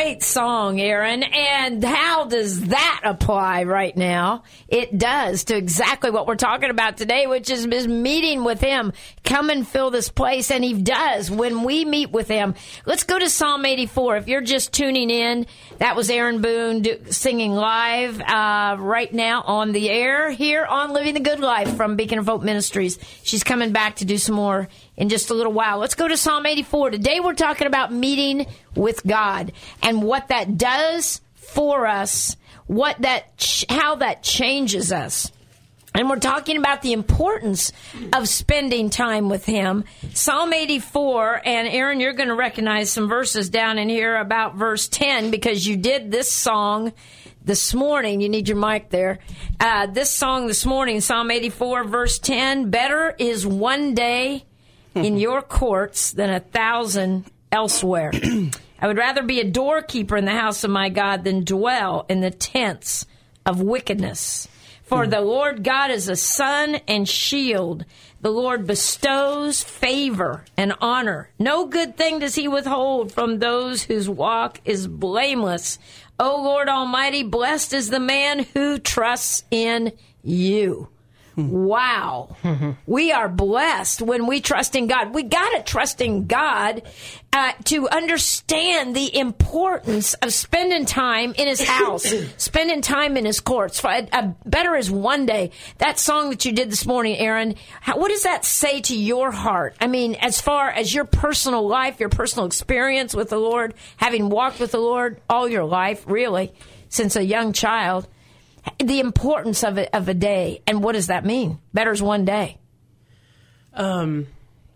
great song, Aaron. And how does that apply right now? It does to exactly what we're talking about today, which is, is meeting with him. Come and fill this place. And he does when we meet with him. Let's go to Psalm eighty-four. If you're just tuning in, that was Aaron Boone do, singing live uh, right now on the air here on Living the Good Life from Beacon of Hope Ministries. She's coming back to do some more in just a little while. Let's go to Psalm eighty-four. Today we're talking about meeting with God and what that does for us, what that, ch- how that changes us. And we're talking about the importance of spending time with him. Psalm eighty-four, and Aaron, you're going to recognize some verses down in here about verse ten because you did this song this morning. You need your mic there. Uh, this song this morning, Psalm eighty-four, verse ten, better is one day in your courts than a thousand elsewhere. I would rather be a doorkeeper in the house of my God than dwell in the tents of wickedness. For the Lord God is a sun and shield. The Lord bestows favor and honor. No good thing does he withhold from those whose walk is blameless. O Lord Almighty, blessed is the man who trusts in you. Wow. Mm-hmm. We are blessed when we trust in God. We got to trust in God uh, to understand the importance of spending time in his house, spending time in his courts. A, a better is one day. That song that you did this morning, Aaron, how, what does that say to your heart? I mean, as far as your personal life, your personal experience with the Lord, having walked with the Lord all your life, really, since a young child, the importance of a, of a day, and what does that mean? Better is one day. Um,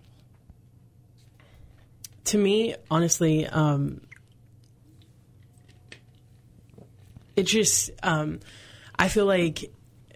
to me, honestly, um, it just, um, I feel like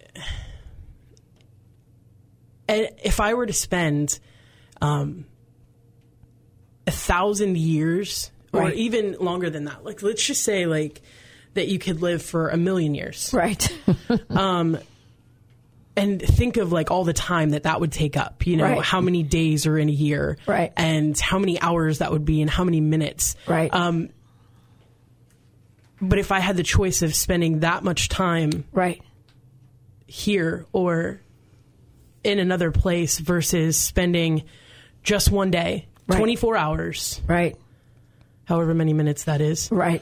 if I were to spend um, a thousand years, or right. even longer than that, like let's just say, like. That you could live for a million years. Right. um, and think of like all the time that that would take up, you know, right. how many days are in a year. Right. And how many hours that would be and how many minutes. Right. Um, but if I had the choice of spending that much time right. here or in another place versus spending just one day, right. twenty-four hours. Right. However many minutes that is. Right.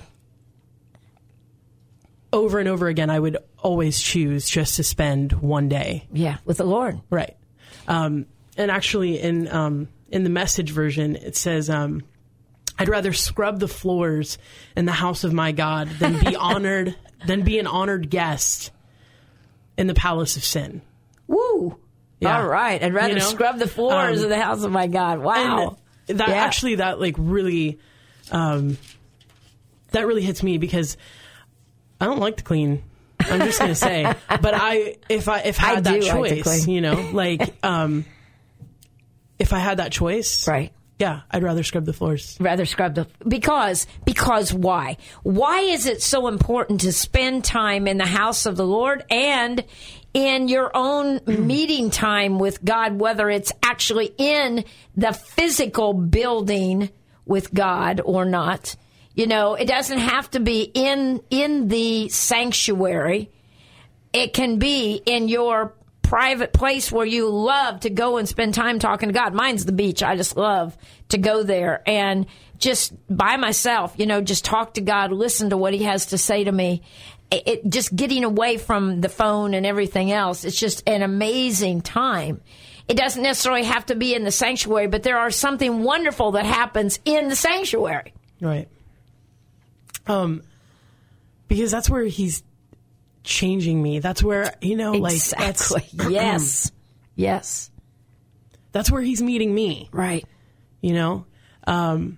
Over and over again, I would always choose just to spend one day. Yeah, with the Lord. Right. Um, and actually, in um, in the Message version, it says, um, I'd rather scrub the floors in the house of my God than be honored, than be an honored guest in the palace of sin. Woo. Yeah. All right. I'd rather You know? scrub the floors Um, in the house of my God. Wow. And that Yeah. actually, that like really, um, that really hits me because I don't like to clean. I'm just going to say, but I, if I, if I had I that do like to choice, clean. you know, like, um, if I had that choice, Right. yeah, I'd rather scrub the floors. Rather scrub the because because why? Why is it so important to spend time in the house of the Lord and in your own meeting time with God, whether it's actually in the physical building with God or not? You know, it doesn't have to be in in the sanctuary. It can be in your private place where you love to go and spend time talking to God. Mine's the beach. I just love to go there and just by myself, you know, just talk to God, listen to what he has to say to me. It, it just getting away from the phone and everything else. It's just an amazing time. It doesn't necessarily have to be in the sanctuary, but there are something wonderful that happens in the sanctuary. Right. Um, because that's where he's changing me. That's where, you know, Exactly. like, that's, yes. Yes. that's where he's meeting me, Right. you know? Um,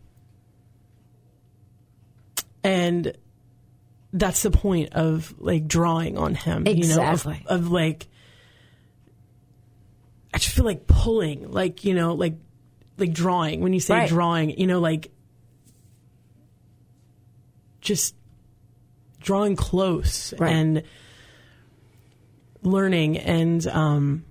and that's the point of like drawing on him, Exactly. you know, of, of like, I just feel like pulling, like, you know, like, like drawing, when you say Right. drawing, you know, like just drawing close Right. and learning and, um,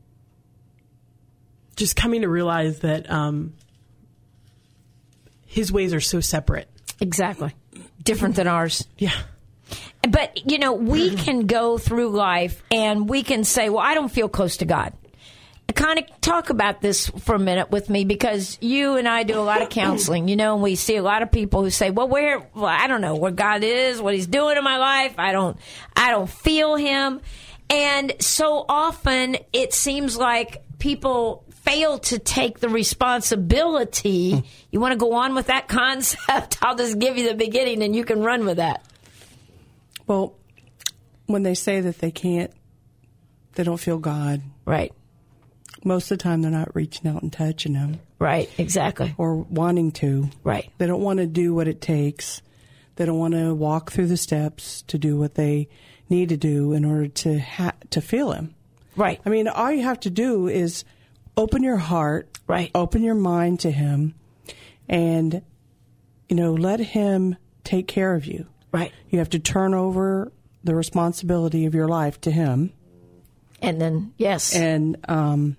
just coming to realize that, um, his ways are so separate. Exactly. different than ours. Yeah. But, you know, we can go through life and we can say, well, I don't feel close to God. Kind of talk about this for a minute with me, because you and I do a lot of counseling, you know, and we see a lot of people who say, well, where, well, I don't know where God is, what he's doing in my life. I don't, I don't feel him. And so often it seems like people fail to take the responsibility. You want to go on with that concept? I'll just give you the beginning and you can run with that. Well, when they say that they can't, they don't feel God. Right. Most of the time, they're not reaching out and touching him. Right, exactly. Or wanting to. Right. They don't want to do what it takes. They don't want to walk through the steps to do what they need to do in order to ha- to feel him. Right. I mean, all you have to do is open your heart, right. open your mind to him, and, you know, let him take care of you. Right. You have to turn over the responsibility of your life to him. And then, yes. And, um,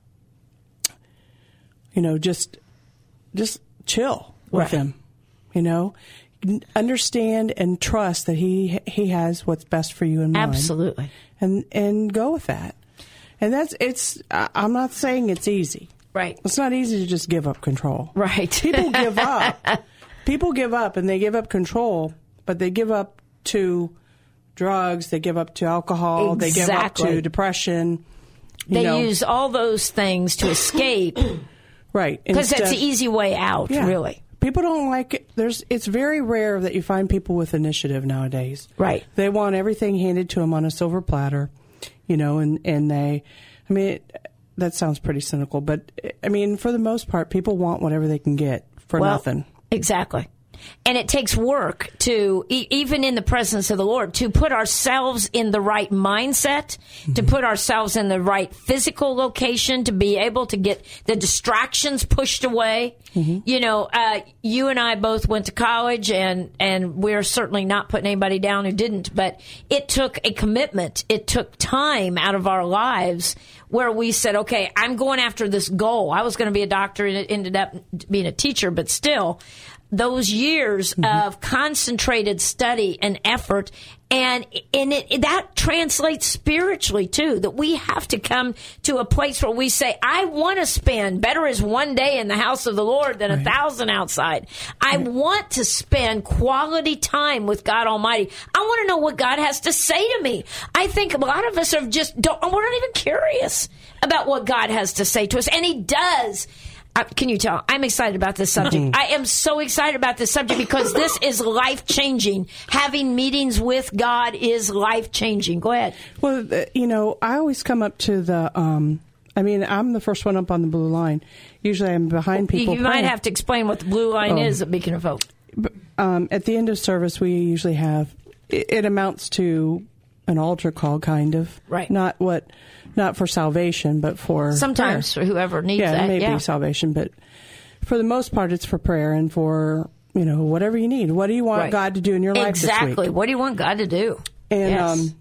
you know, just just chill with right. him, you know. Understand and trust that he he has what's best for you in mind. Absolutely. And, and go with that. And that's, it's, I'm not saying it's easy. Right. It's not easy to just give up control. Right. People give up. People give up and they give up control, but they give up to drugs, they give up to alcohol, exactly. they give up to depression. You they know. use all those things to escape. Right. Because that's Instead- the easy way out, Yeah. really. People don't like it. There's, it's very rare that you find people with initiative nowadays. Right. They want everything handed to them on a silver platter, you know, and, and they, I mean, it, that sounds pretty cynical, but I mean, for the most part, people want whatever they can get for well, nothing. Exactly. And it takes work to, e- even in the presence of the Lord, to put ourselves in the right mindset, mm-hmm. to put ourselves in the right physical location, to be able to get the distractions pushed away. Mm-hmm. You know, uh, you and I both went to college, and, and we're certainly not putting anybody down who didn't, but it took a commitment. It took time out of our lives where we said, okay, I'm going after this goal. I was going to be a doctor, and it ended up being a teacher, but still, those years mm-hmm. of concentrated study and effort, and and it, that translates spiritually too, that we have to come to a place where we say, I want to spend, better is one day in the house of the Lord than right. a thousand outside. I right. want to spend quality time with God Almighty. I want to know what God has to say to me. I think a lot of us are just, don't, we're not even curious about what God has to say to us, and he does. Uh, can you tell? I'm excited about this subject. I am so excited about this subject because this is life-changing. Having meetings with God is life-changing. Go ahead. Well, you know, I always come up to the, um, I mean, I'm the first one up on the blue line. Usually I'm behind people. You, you might have to explain what the blue line oh. is at Beacon of Hope. Um, at the end of service, we usually have, it, it amounts to an altar call, kind of. Right. Not what... Not for salvation, but for sometimes prayer. For whoever needs yeah, that. Yeah, it may yeah. be salvation, but for the most part, it's for prayer and for, you know, whatever you need. What do you want right. God to do in your life this week? Exactly. What do you want God to do? And, yes. um,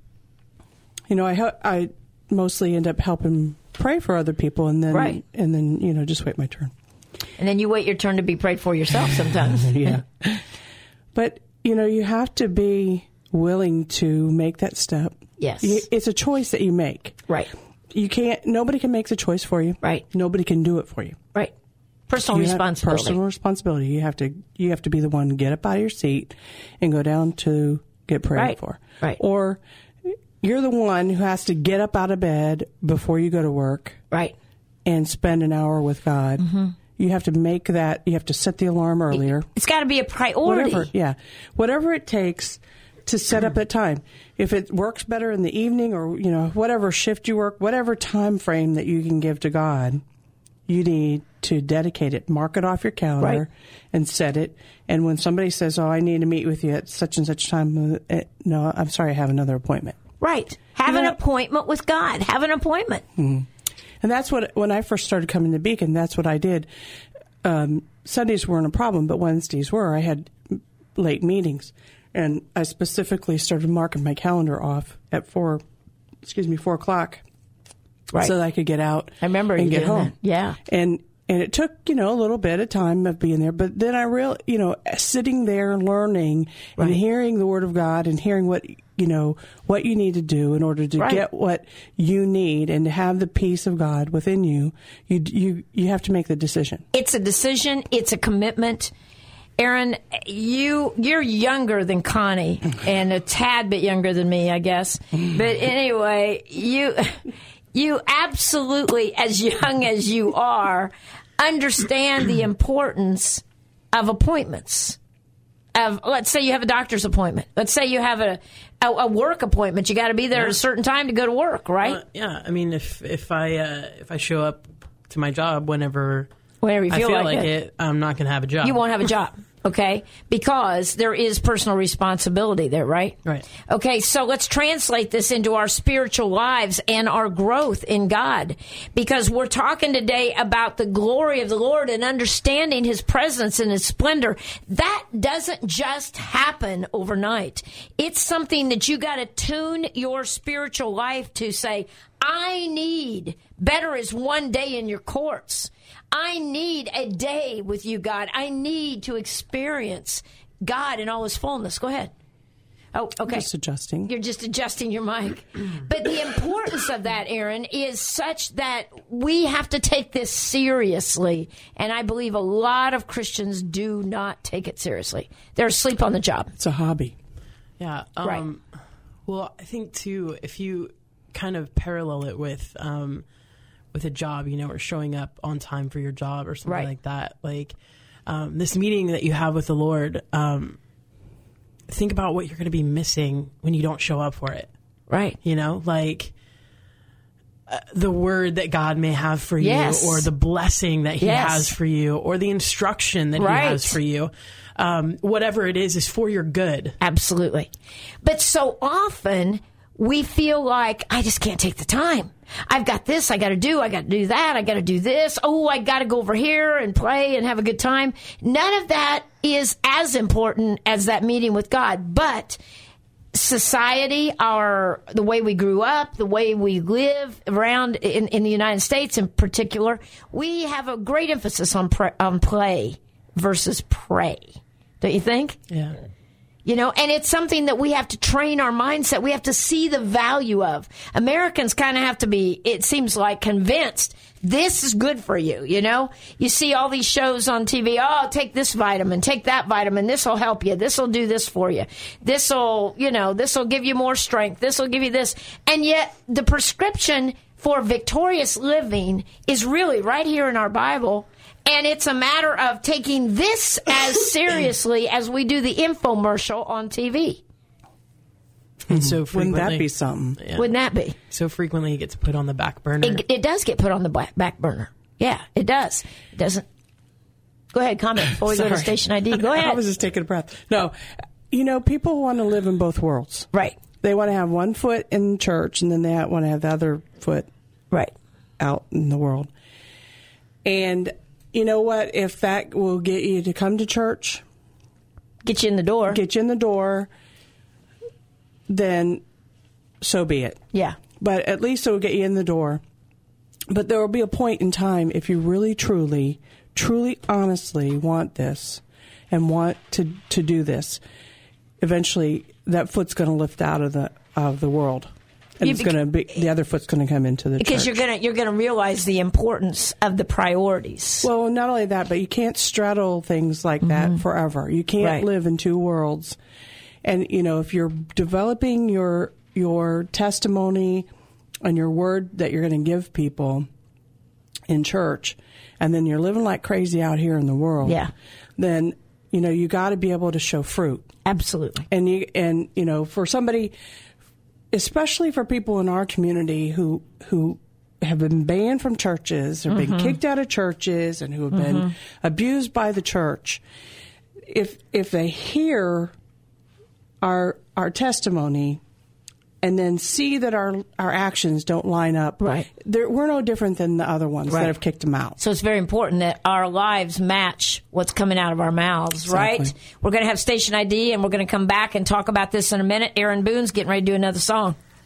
you know, I hel- I mostly end up helping pray for other people, and then right. and then you know just wait my turn. And then you wait your turn to be prayed for yourself sometimes. Yeah, but you know you have to be willing to make that step. Yes. It's a choice that you make. Right. You can't, nobody can make the choice for you. Right. Nobody can do it for you. Right. Personal you responsibility. Personal responsibility. You have to, you have to be the one to get up out of your seat and go down to get prayed right. for. Right. Or you're the one who has to get up out of bed before you go to work. Right. And spend an hour with God. Mm-hmm. You have to make that, you have to set the alarm earlier. It's got to be a priority. Whatever, yeah. Whatever it takes to set up that time. If it works better in the evening or, you know, whatever shift you work, whatever time frame that you can give to God, you need to dedicate it, mark it off your calendar right. and set it. And when somebody says, oh, I need to meet with you at such and such time, uh, no, I'm sorry, I have another appointment. Right. Have you know, an appointment with God. Have an appointment. Mm-hmm. And that's what, when I first started coming to Beacon, that's what I did. Um, Sundays weren't a problem, but Wednesdays were. I had late meetings. And I specifically started marking my calendar off at four, excuse me, four o'clock, right. so that I could get out. I remember and you get doing home. That. Yeah, and And it took, you know, a little bit of time of being there. But then I real, you know, sitting there learning Right. and hearing the Word of God and hearing what, you know, what you need to do in order to Right. get what you need and to have the peace of God within you, you, you, you have to make the decision. It's a decision. It's a commitment. Aaron, you you're younger than Connie and a tad bit younger than me, I guess. But anyway, you you absolutely, as young as you are, understand the importance of appointments. Of let's say you have a doctor's appointment. Let's say you have a a, a work appointment. You got to be there at a certain time to go to work, right? Uh, yeah, I mean, if if I uh, if I show up to my job whenever Whenever you I feel, feel like, like it. it, I'm not going to have a job. You won't have a job, okay? Because there is personal responsibility there, right? Right. Okay, so let's translate this into our spiritual lives and our growth in God. Because we're talking today about the glory of the Lord and understanding His presence and His splendor. That doesn't just happen overnight. It's something that you got to tune your spiritual life to say, I need better is one day in your courts. I need a day with you, God. I need to experience God in all His fullness. Go ahead. Oh, okay. Just adjusting. You're just adjusting your mic. But the importance of that, Aaron, is such that we have to take this seriously. And I believe a lot of Christians do not take it seriously. They're asleep on the job. It's a hobby. Yeah. Um, Right. Well, I think too, if you kind of parallel it with um, with a job, you know, or showing up on time for your job or something Right. like that, like um, this meeting that you have with the Lord. Um, think about what you're going to be missing when you don't show up for it. Right. You know, like uh, the word that God may have for you, Yes. or the blessing that He Yes. has for you, or the instruction that Right. He has for you. Um, whatever it is, is for your good. Absolutely. But so often we feel like, I just can't take the time. I've got this I got to do. I got to do that. I got to do this. Oh, I got to go over here and play and have a good time. None of that is as important as that meeting with God. But society, our the way we grew up, the way we live around in, in the United States in particular, we have a great emphasis on pre- on play versus pray. Don't you think? Yeah. You know, and it's something that we have to train our mindset. We have to see the value of. Americans kind of have to be, it seems like, convinced this is good for you, you know? You see all these shows on T V, oh, take this vitamin, take that vitamin, this will help you, this will do this for you, this will, you know, this will give you more strength, this will give you this. And yet the prescription for victorious living is really right here in our Bible. And it's a matter of taking this as seriously as we do the infomercial on T V. And so Wouldn't frequently, that be something? Yeah. Wouldn't that be? So frequently it gets put on the back burner. It, it does get put on the back back burner. Yeah, it does. It doesn't. Go ahead, comment before we go to Sorry. station I D. Go I ahead. was just taking a breath. No, you know, people want to live in both worlds. Right, They want to have one foot in church, and then they want to have the other foot right. out in the world. And you know what? If that will get you to come to church, Get you in the door. get you in the door, then so be it. yeah. But at least it will get you in the door. But there will be a point in time if you really, truly, truly, honestly want this and want to, to do this. Eventually, that foot's going to lift out of the of the world, and You it's bec- going to be the other foot's going to come into the Because church. you're gonna you're gonna realize the importance of the priorities. Well, not only that, but you can't straddle things like that forever. You can't Right. live in two worlds. And you know, if you're developing your your testimony and your word that you're going to give people in church, and then you're living like crazy out here in the world, Yeah. then you know you got to be able to show fruit. Absolutely. And you and you know, for somebody, especially for people in our community who who have been banned from churches or been kicked out of churches and who have been abused by the church, if if they hear our our testimony and then see that our our actions don't line up, Right. there, we're no different than the other ones Right. that have kicked them out. So it's very important that our lives match what's coming out of our mouths, right? Exactly. We're going to have station I D, and we're going to come back and talk about this in a minute. Aaron Boone's getting ready to do another song.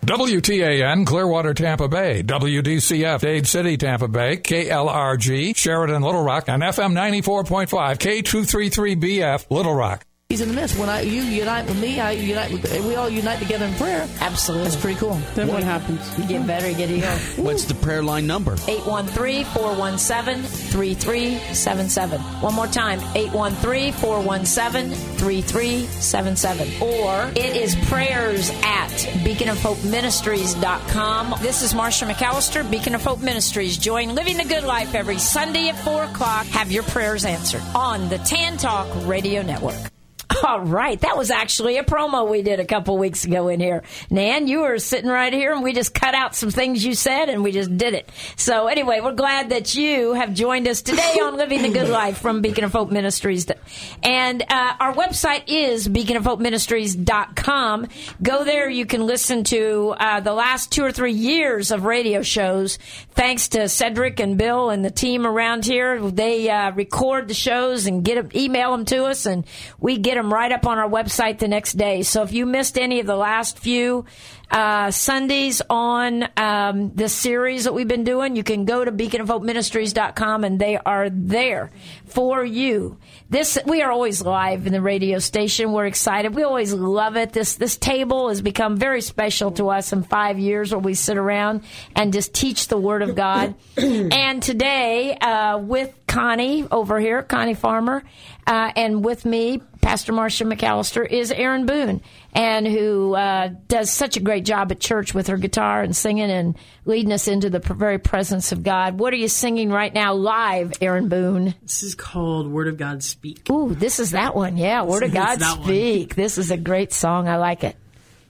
W T A N, Clearwater, Tampa Bay, W D C F, Dade City, Tampa Bay, K L R G, Sheridan, Little Rock, and F M ninety-four point five, K two thirty-three B F, Little Rock. He's in the midst. When I, you unite with me, I unite with, we all unite together in prayer. Absolutely. That's pretty cool. Then what happens? You get better, you get healed. What's the prayer line number? eight one three, four one seven, three three seven seven. One more time, eight one three, four one seven, three three seven seven. Or it is prayers at beacon of hope ministries dot com. This is Marsha McAllister, Beacon of Hope Ministries. Join Living the Good Life every Sunday at four o'clock. Have your prayers answered on the Tan Talk Radio Network. All right. That was actually a promo we did a couple weeks ago in here. Nan, you were sitting right here, and we just cut out some things you said, and we just did it. So anyway, we're glad that you have joined us today on Living the Good Life from Beacon of Hope Ministries. And uh, our website is beacon of hope ministries dot com. Go there. You can listen to uh, the last two or three years of radio shows. Thanks to Cedric and Bill and the team around here. They uh, record the shows and get them, email them to us, and we get them right up on our website the next day. So if you missed any of the last few uh, Sundays on um, this series that we've been doing, you can go to beacon of hope ministries dot com, and they are there for you. This we are always live in the radio station. We're excited. We always love it. This this table has become very special to us in five years where we sit around and just teach the Word of God. And today, uh, with Connie over here, Connie Farmer, uh, and with me, Pastor Marsha McAllister, is Aaron Boone, and who uh, does such a great job at church with her guitar and singing and leading us into the very presence of God. What are you singing right now live, Aaron Boone? This is called Word of God Speak. Ooh, this is that one. Yeah, Word of God Speak. This is a great song. I like it.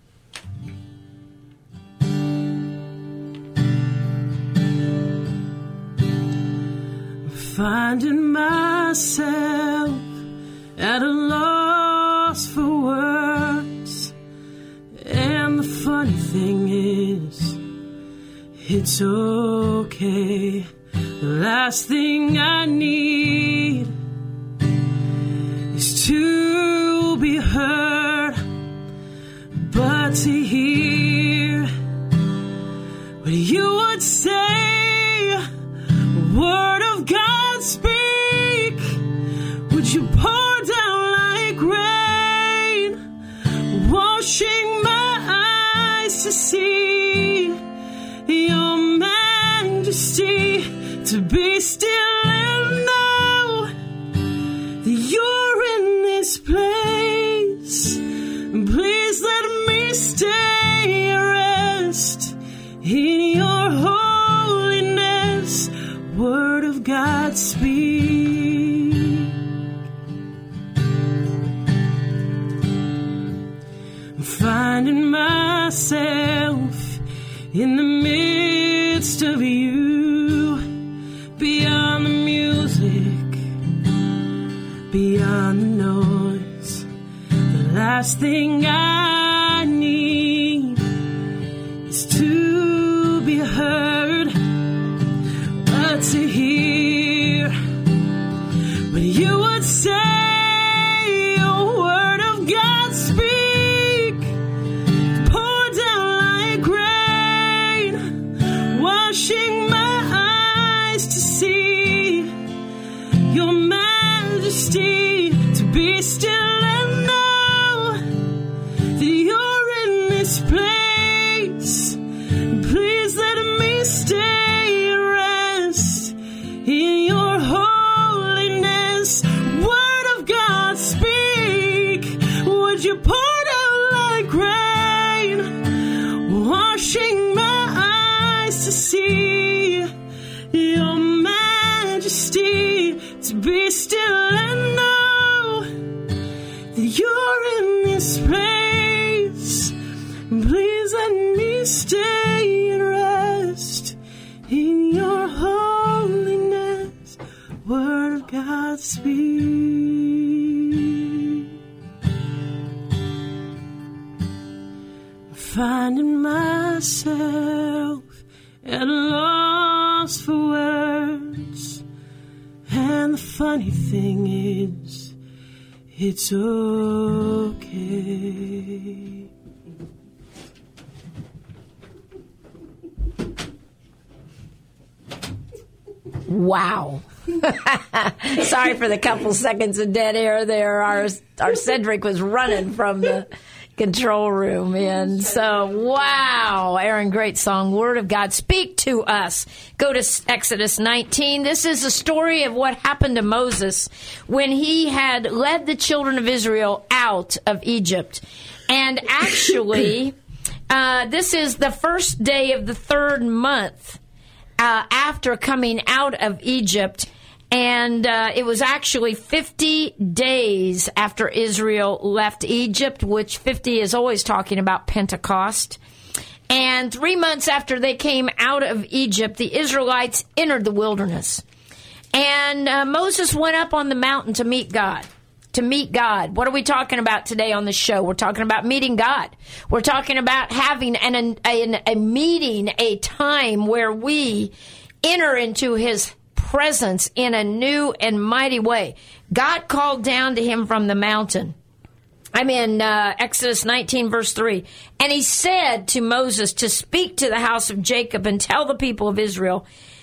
Finding myself at a loss for words, and the funny thing is, it's okay. The last thing I need is to be heard, but to hear what you would say. Word of God, speak. Would you pour down like rain, washing my eyes to see your majesty, to be still and know that you're in this place. Please let me stay, rest in your holiness. Word of God, speak. I'm finding myself in the midst of you, beyond the music, beyond the noise. The last thing I need is to be heard, but to hear what you would say. Oh, word of God, speak. Pour down like rain, washing my eyes to see your majesty, to be still and know that you're in this place. Please let me stay, rest in your holiness. Word of God, speak. Would you pour down like rain, washing my eyes to see your majesty, to be still and know that you're in this place. Please let me stay and rest in your holiness. Word of God, speak. Finding myself at a loss for words, and the funny thing is, it's okay. Wow. Sorry for the couple seconds of dead air there. Our, our Cedric was running from the control room. And so, wow, Aaron, great song. Word of God, speak to us. Go to Exodus nineteen. This is the story of what happened to Moses when he had led the children of Israel out of Egypt. And actually, uh, this is the first day of the third month uh, after coming out of Egypt. And uh, it was actually fifty days after Israel left Egypt, which fifty is always talking about Pentecost. And three months after they came out of Egypt, the Israelites entered the wilderness. And uh, Moses went up on the mountain to meet God. To meet God. What are we talking about today on the show? We're talking about meeting God. We're talking about having an, an, a, a meeting, a time where we enter into his presence in a new and mighty way. God called down to him from the mountain. I'm in uh, Exodus nineteen, verse three. And he said to Moses to speak to the house of Jacob and tell the people of Israel,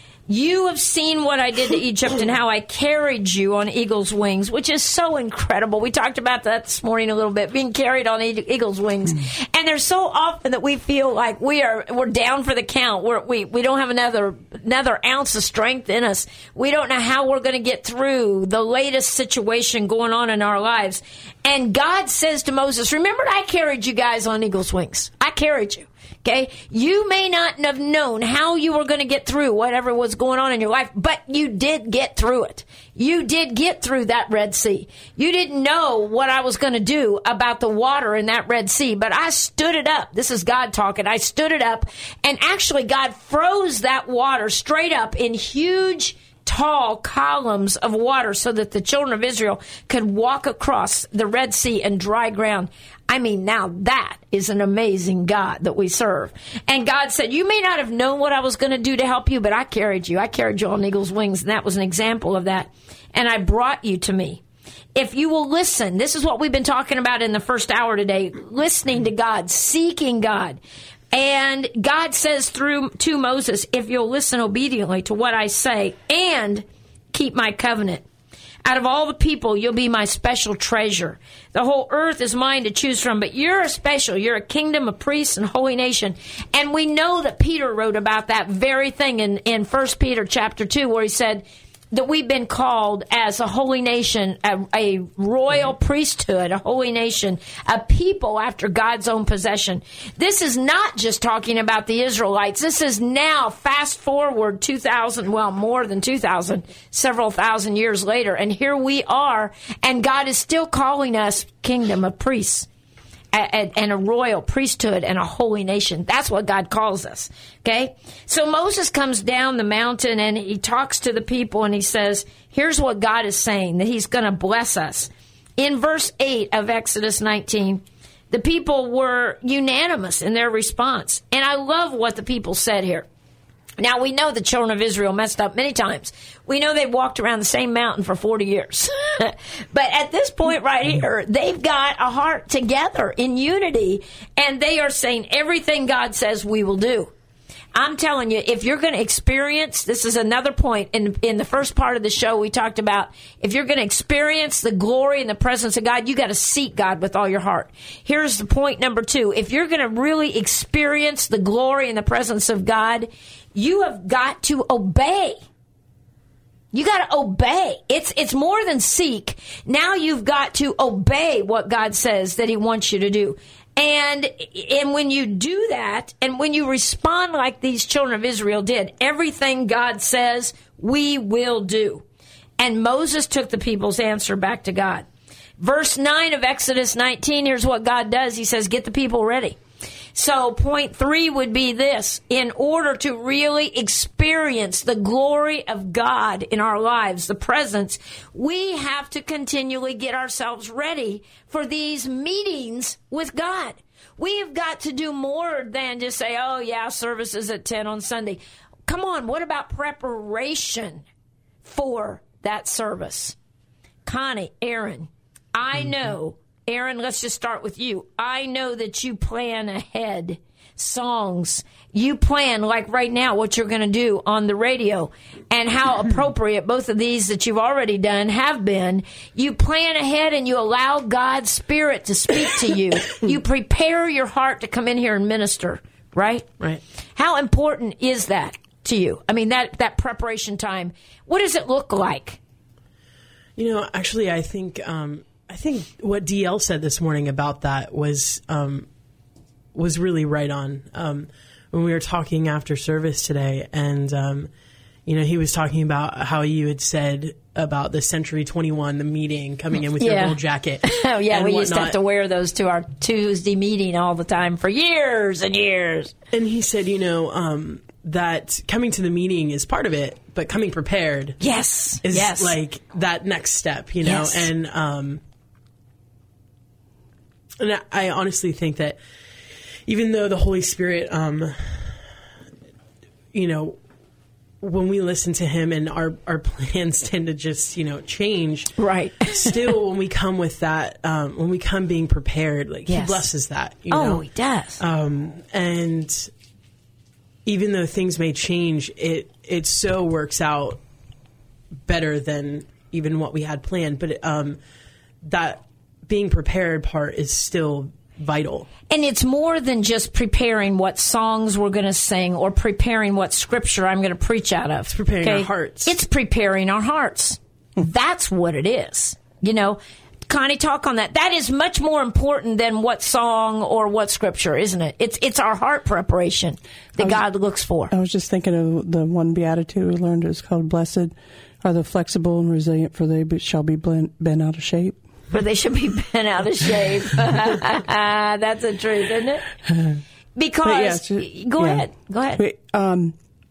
you have seen what I did to Egypt and how I carried you on eagle's wings, which is so incredible. We talked about that this morning a little bit, being carried on eagle's wings. And there's so often that we feel like we are, we're down for the count. We're, we, we don't have another, another ounce of strength in us. We don't know how we're going to get through the latest situation going on in our lives. And God says to Moses, remember, I carried you guys on eagle's wings. I carried you. Okay, you may not have known how you were going to get through whatever was going on in your life, but you did get through it. You did get through that Red Sea. You didn't know what I was going to do about the water in that Red Sea, but I stood it up. This is God talking. I stood it up, and actually God froze that water straight up in huge, tall columns of water so that the children of Israel could walk across the Red Sea and dry ground. I mean, now that is an amazing God that we serve. And God said, you may not have known what I was going to do to help you, but I carried you. I carried you on eagle's wings, and that was an example of that. And I brought you to me. If you will listen, this is what we've been talking about in the first hour today, listening to God, seeking God. And God says through to Moses, if you'll listen obediently to what I say and keep my covenant, out of all the people, you'll be my special treasure. The whole earth is mine to choose from, but you're a special. You're a kingdom of priests and holy nation. And we know that Peter wrote about that very thing in, in First Peter chapter two, where he said that we've been called as a holy nation, a, a royal priesthood, a holy nation, a people after God's own possession. This is not just talking about the Israelites. This is now fast forward two thousand, well, more than two thousand, several thousand years later. And here we are, and God is still calling us kingdom of priests. And a royal priesthood and a holy nation. That's what God calls us. Okay? So Moses comes down the mountain and he talks to the people and he says, here's what God is saying, that he's going to bless us. In verse eight of Exodus nineteen, the people were unanimous in their response. And I love what the people said here. Now, we know the children of Israel messed up many times. We know they've walked around the same mountain for forty years. But at this point right here, they've got a heart together in unity, and they are saying everything God says we will do. I'm telling you, if you're going to experience, this is another point in in the first part of the show we talked about, if you're going to experience the glory and the presence of God, you got to seek God with all your heart. Here's the point number two. If you're going to really experience the glory and the presence of God, you have got to obey. You got to obey. It's it's more than seek. Now you've got to obey what God says that he wants you to do. And and when you do that, and when you respond like these children of Israel did, everything God says, we will do. And Moses took the people's answer back to God. Verse nine of Exodus nineteen, here's what God does. He says, get the people ready. So point three would be this. In order to really experience the glory of God in our lives, the presence, we have to continually get ourselves ready for these meetings with God. We have got to do more than just say, oh, yeah, service is at ten on Sunday. Come on, what about preparation for that service? Connie, Aaron, I know Aaron, let's just start with you. I know that you plan ahead songs. You plan, like right now, what you're going to do on the radio, and how appropriate both of these that you've already done have been. You plan ahead and you allow God's Spirit to speak to you. You prepare your heart to come in here and minister, right? Right. How important is that to you? I mean, that, that preparation time, what does it look like? You know, actually, I think um, I think what D L said this morning about that was um, was really right on. Um, when we were talking after service today, and um, you know, he was talking about how you had said about the Century twenty-one, the meeting, coming in with Yeah. your gold jacket. Oh, yeah, and we used to whatnot. have to wear those to our Tuesday meeting all the time for years and years. And he said, you know, um, that coming to the meeting is part of it, but coming prepared Yes, is yes. like that next step, you know. Yes. And um, and I, I honestly think that even though the Holy Spirit, um, you know, when we listen to Him and our our plans tend to just, you know, change, Right. still, when we come with that, um, when we come being prepared, like Yes. He blesses that. You Oh, know? he does. Um, and even though things may change, it it so works out better than even what we had planned. But um, that being prepared part is still vital. And it's more than just preparing what songs we're going to sing or preparing what scripture I'm going to preach out of. It's preparing our hearts. It's preparing our hearts. That's what it is. You know, Connie, talk on that. That is much more important than what song or what scripture, isn't it? It's it's our heart preparation that was- God looks for. I was just thinking of the one beatitude we learned. It's called, "Blessed are the flexible and resilient, for they be- shall be blend, bent out of shape." But they should be bent out of shape. That's the truth, isn't it? Because, But yeah, it's- go yeah. ahead, go ahead. But, um,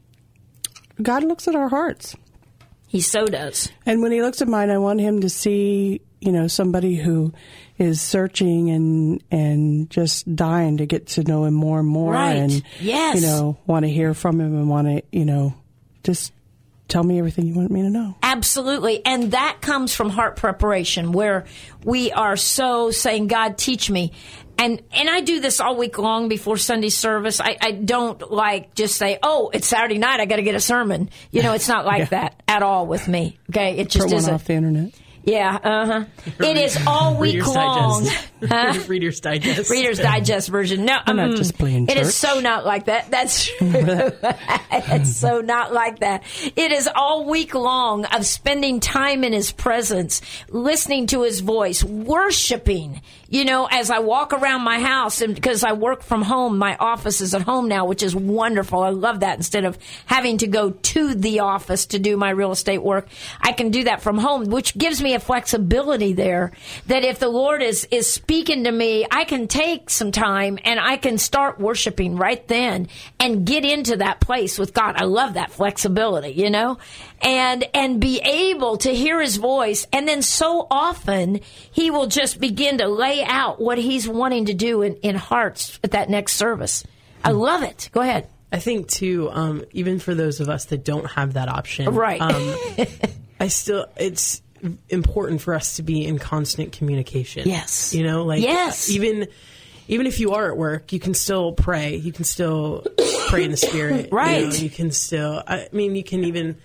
God looks at our hearts. He so does. And when He looks at mine, I want Him to see, you know, somebody who is searching and and just dying to get to know Him more and more. Right. And, Yes. you know, want to hear from Him and want to, you know, just tell me everything you want me to know. Absolutely. And that comes from heart preparation, where we are so saying, God, teach me. And and I do this all week long before Sunday service. I, I don't like just say, oh, it's Saturday night, I got to get a sermon. You know, it's not like Yeah. that at all with me. Okay, it just Put one isn't. off the internet. Yeah, uh-huh. It is all week Reader's long. Digest. Reader's Digest. Reader's Digest version. No, I'm not mm, just playing It is church. so not like that. That's true. It's so not like that. It is all week long of spending time in His presence, listening to His voice, worshiping. You know, as I walk around my house, and because I work from home, my office is at home now, which is wonderful. I love that. Instead of having to go to the office to do my real estate work, I can do that from home, which gives me a flexibility there that if the Lord is, is speaking to me, I can take some time and I can start worshiping right then and get into that place with God. I love that flexibility, you know, and, and be able to hear His voice. And then so often He will just begin to lay out what He's wanting to do in, in hearts at that next service. I love it. Go ahead. I think too, um, even for those of us that don't have that option, Right. Um, I still, it's important for us to be in constant communication. Yes. You know, like Yes. even even if you are at work, you can still pray. You can still pray in the Spirit. Right. You know, you can still. I mean, you can even.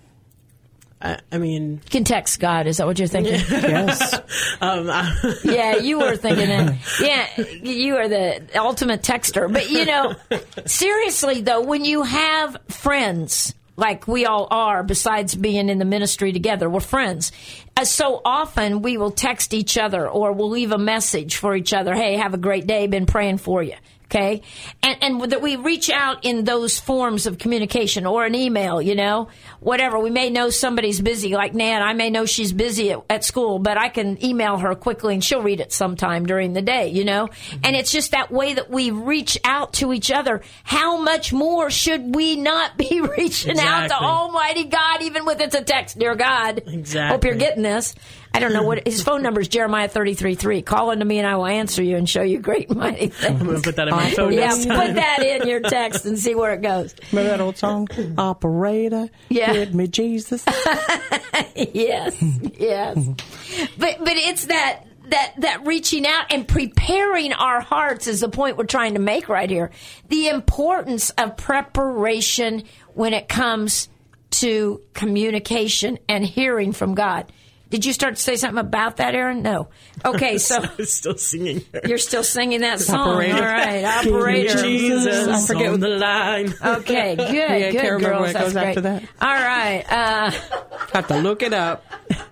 I, I mean, You can text God. Is that what you're thinking? Yes. um, I, Yeah, you were thinking that. Yeah, you are the ultimate texter. But, you know, seriously, though, when you have friends, like we all are, besides being in the ministry together, we're friends. Uh, so often we will text each other or we'll leave a message for each other. Hey, have a great day. Been praying for you. Okay. And, and that we reach out in those forms of communication, or an email, you know, whatever. We may know somebody's busy, like Nan. I may know she's busy at, at school, but I can email her quickly and she'll read it sometime during the day, you know. Mm-hmm. And it's just that way that we reach out to each other. How much more should we not be reaching out to Exactly. Almighty God, even with it's a text? Dear God, Exactly. hope you're getting this. I don't know what his phone number is. Jeremiah thirty-three three. Call unto me and I will answer you and show you great and mighty things. I'm going to put that in my phone. Yeah, next put time. that in your text and see where it goes. Remember that old song? Operator, Yeah. get me Jesus. Yes, yes. But but it's that that, that reaching out and preparing our hearts is the point we're trying to make right here. The importance of preparation when it comes to communication and hearing from God. Did you start to say something about that, Aaron? No. Okay, so I was still singing. You're still singing that song. Operator. All right, operator. Jesus, I forget on the line. Okay, good, Yeah, I good, can't remember girls. what That's goes great. after that. All right. Uh, Have to look it up.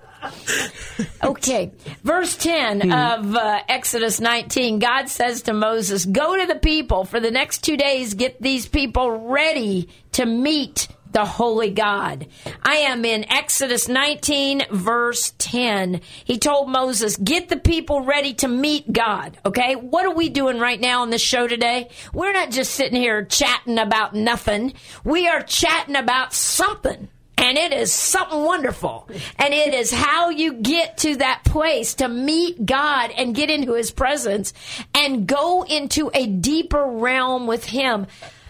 okay, verse ten Hmm. of uh, Exodus nineteen. God says to Moses, "Go to the people for the next two days. Get these people ready to meet the holy God." I am in Exodus nineteen, verse ten. He told Moses, get the people ready to meet God. Okay? What are we doing right now on this show today? We're not just sitting here chatting about nothing. We are chatting about something. And it is something wonderful. And it is how you get to that place to meet God and get into his presence and go into a deeper realm with him.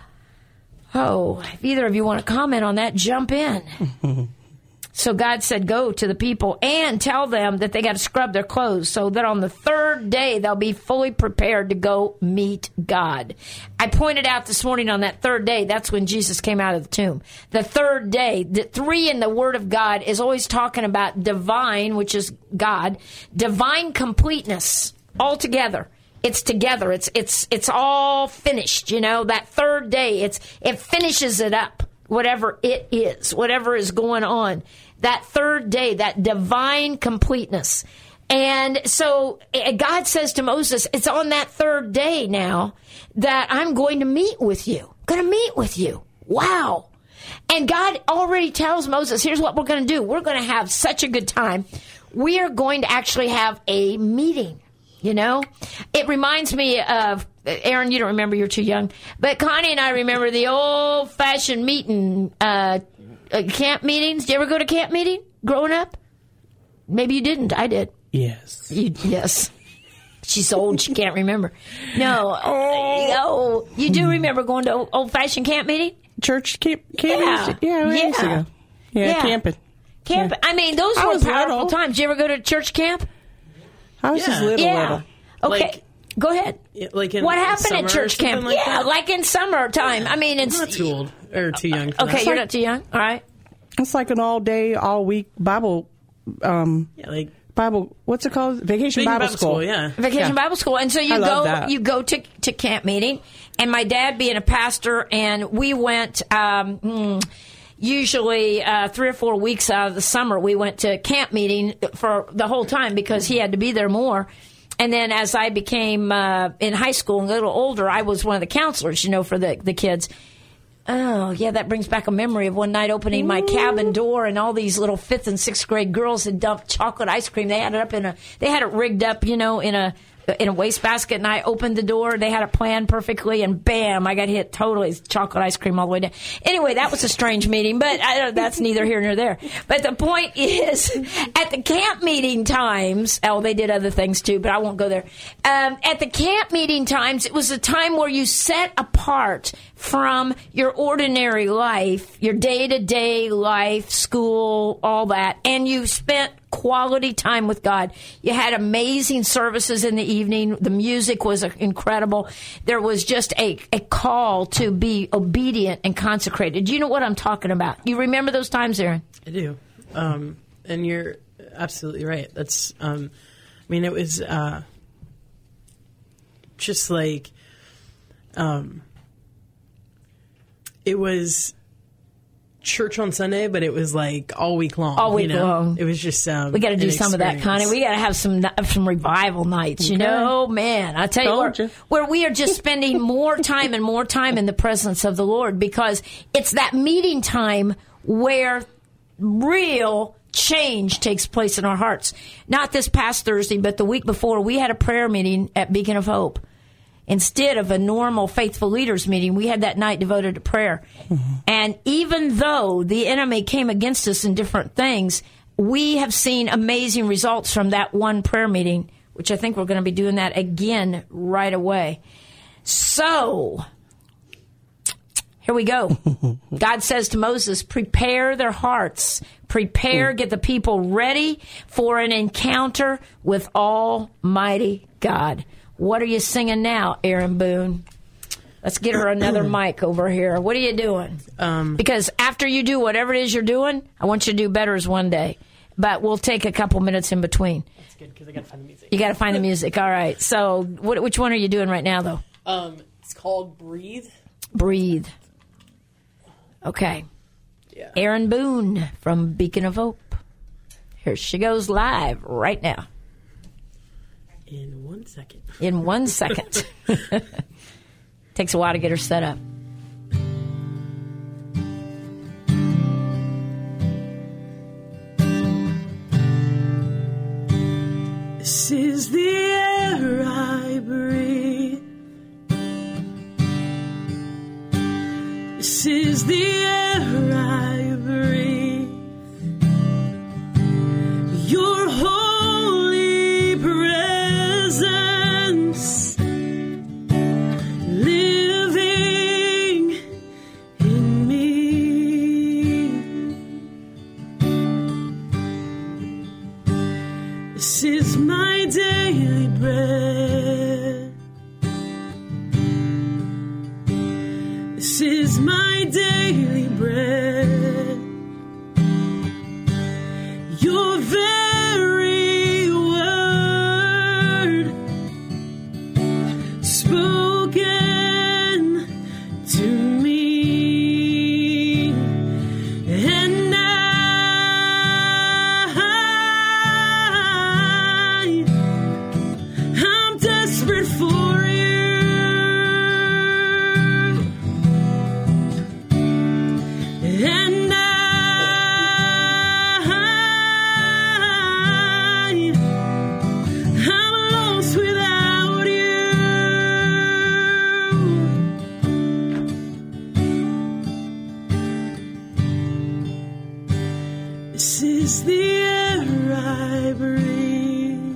Oh, if either of you want to comment on that, jump in. So God said, go to the people and tell them that they got to scrub their clothes so that on the third day they'll be fully prepared to go meet God. I pointed out this morning on that third day, that's when Jesus came out of the tomb. The third day, the three in the Word of God is always talking about divine, which is God, divine completeness altogether. It's together. It's it's it's all finished. You know, that third day, it's it finishes it up. Whatever it is, whatever is going on, that third day, that divine completeness. And so God says to Moses, it's on that third day now that I'm going to meet with you. I'm going to meet with you. Wow. And God already tells Moses, here's what we're going to do. We're going to have such a good time. We are going to actually have a meeting. You know, it reminds me of, Aaron, you don't remember, you're too young, but Connie and I remember the old-fashioned meeting, uh, uh, camp meetings. Did you ever go to camp meeting growing up? Maybe you didn't. I did. Yes. You, yes. She's old. She can't remember. No. Oh, oh, you do remember going to old-fashioned camp meeting? Church camp? camp Yeah. Yeah, we used to Yeah. go. Yeah, Yeah. camping. Camp. Yeah. I mean, those I were was powerful little. times. Did you ever go to church camp? I was just Yeah. little, Yeah. little. Okay. Like- Go ahead. Yeah, like in What happened summer at or church something camp? like yeah, that? like in summertime. I mean, it's I'm not too old or too young. For okay. that. You're not too young. All right. It's like an all-day, all-week Bible, um, Yeah, like Bible, what's it called? Vacation Big Bible, Bible School. School, yeah. Vacation Yeah. Bible School, and so you I love go, that. you go to to camp meeting, and my dad being a pastor, and we went. Um, hmm, Usually uh, three or four weeks out of the summer, we went to camp meeting for the whole time because he had to be there more. And then as I became uh, in high school and a little older, I was one of the counselors, you know, for the, the kids. Oh, yeah, that brings back a memory of one night opening my cabin door and all these little fifth and sixth grade girls had dumped chocolate ice cream. They had it up in a, they had it rigged up, you know, in a, in a wastebasket, and I opened the door. They had it planned perfectly, and bam, I got hit totally. Chocolate ice cream all the way down. Anyway, that was a strange meeting, but I don't, that's neither here nor there. But the point is, at the camp meeting times, oh, they did other things too, but I won't go there. Um, at the camp meeting times, it was a time where you set apart from your ordinary life, your day-to-day life, school, all that, and you spent quality time with God. You had amazing services in the evening. The music was incredible. There was just a, a call to be obedient and consecrated. Do you know what I'm talking about? You remember those times, Aaron? I do. Um, and you're absolutely right. That's, um, I mean, it was uh, just like, um, it was church on Sunday, but it was like all week long. All week you know? long. It was just um, We got to do an some of that, experience. Connie. We got to have some some revival nights. You Okay. know, man, I tell you, Told where, you. where we are just spending more time and more time in the presence of the Lord, because it's that meeting time where real change takes place in our hearts. Not this past Thursday, but the week before, we had a prayer meeting at Beacon of Hope. Instead of a normal faithful leaders meeting, we had that night devoted to prayer. Mm-hmm. And even though the enemy came against us in different things, we have seen amazing results from that one prayer meeting, which I think we're going to be doing that again right away. So, Here we go. God says to Moses, prepare their hearts. Prepare, get the people ready for an encounter with Almighty God. What are you singing now, Aaron Boone? Let's get her another mic over here. What are you doing? Um, because after you do whatever it is you're doing, I want you to do better as one day. But we'll take a couple minutes in between. That's good, because I got to find the music. You got to find the music. All right. So what, which one are you doing right now, though? Um, it's called Breathe. Breathe. Okay. Yeah. Aaron Boone from Beacon of Hope. Here she goes live right now. In one second. In one second. Takes a while to get her set up. This is the air I breathe. This is the air I breathe. Your holy presence living in me. This is my daily bread. This is my daily bread. Your very word spoken to me, and I, I'm desperate for you. And I, I'm lost without you. This is the air I breathe.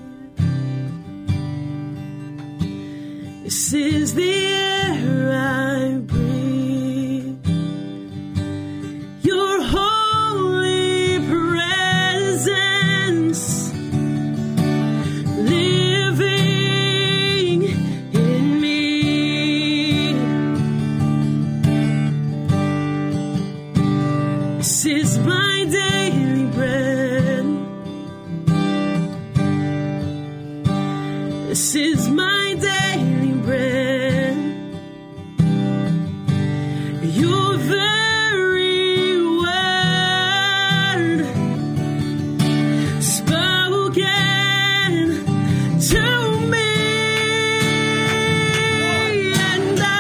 This is the air I breathe. Your holy presence living in me. This is my daily bread. This is my daily bread. Your very word spoken to me, and I,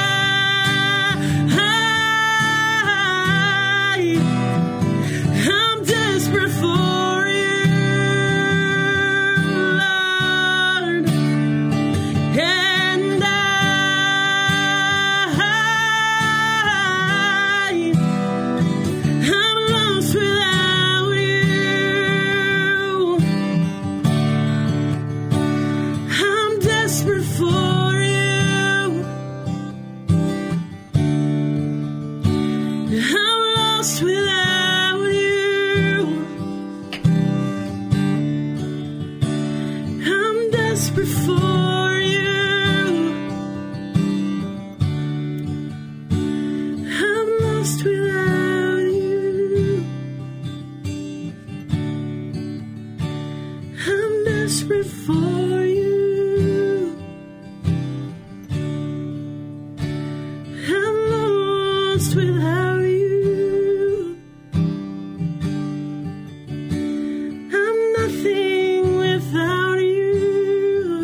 I'm desperate for you, Lord, and I, I'm lost without you. I'm desperate for you. I'm lost without you. I'm desperate for you. I'm lost without you. I'm desperate for you. I'm lost without you. I'm nothing without you.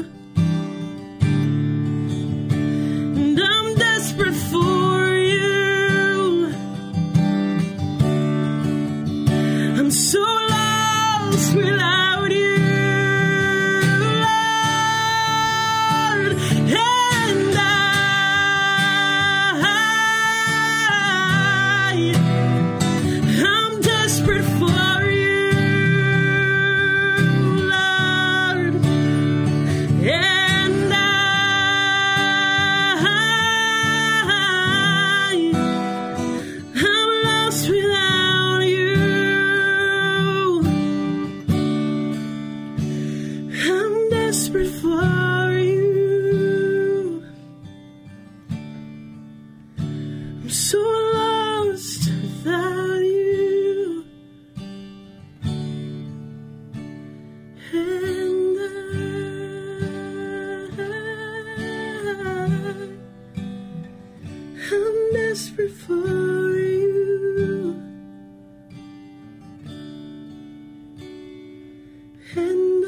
And I'm desperate for you. I'm so lost without you, Lord, and I, I'm so lost without you. And I, I'm desperate for you. And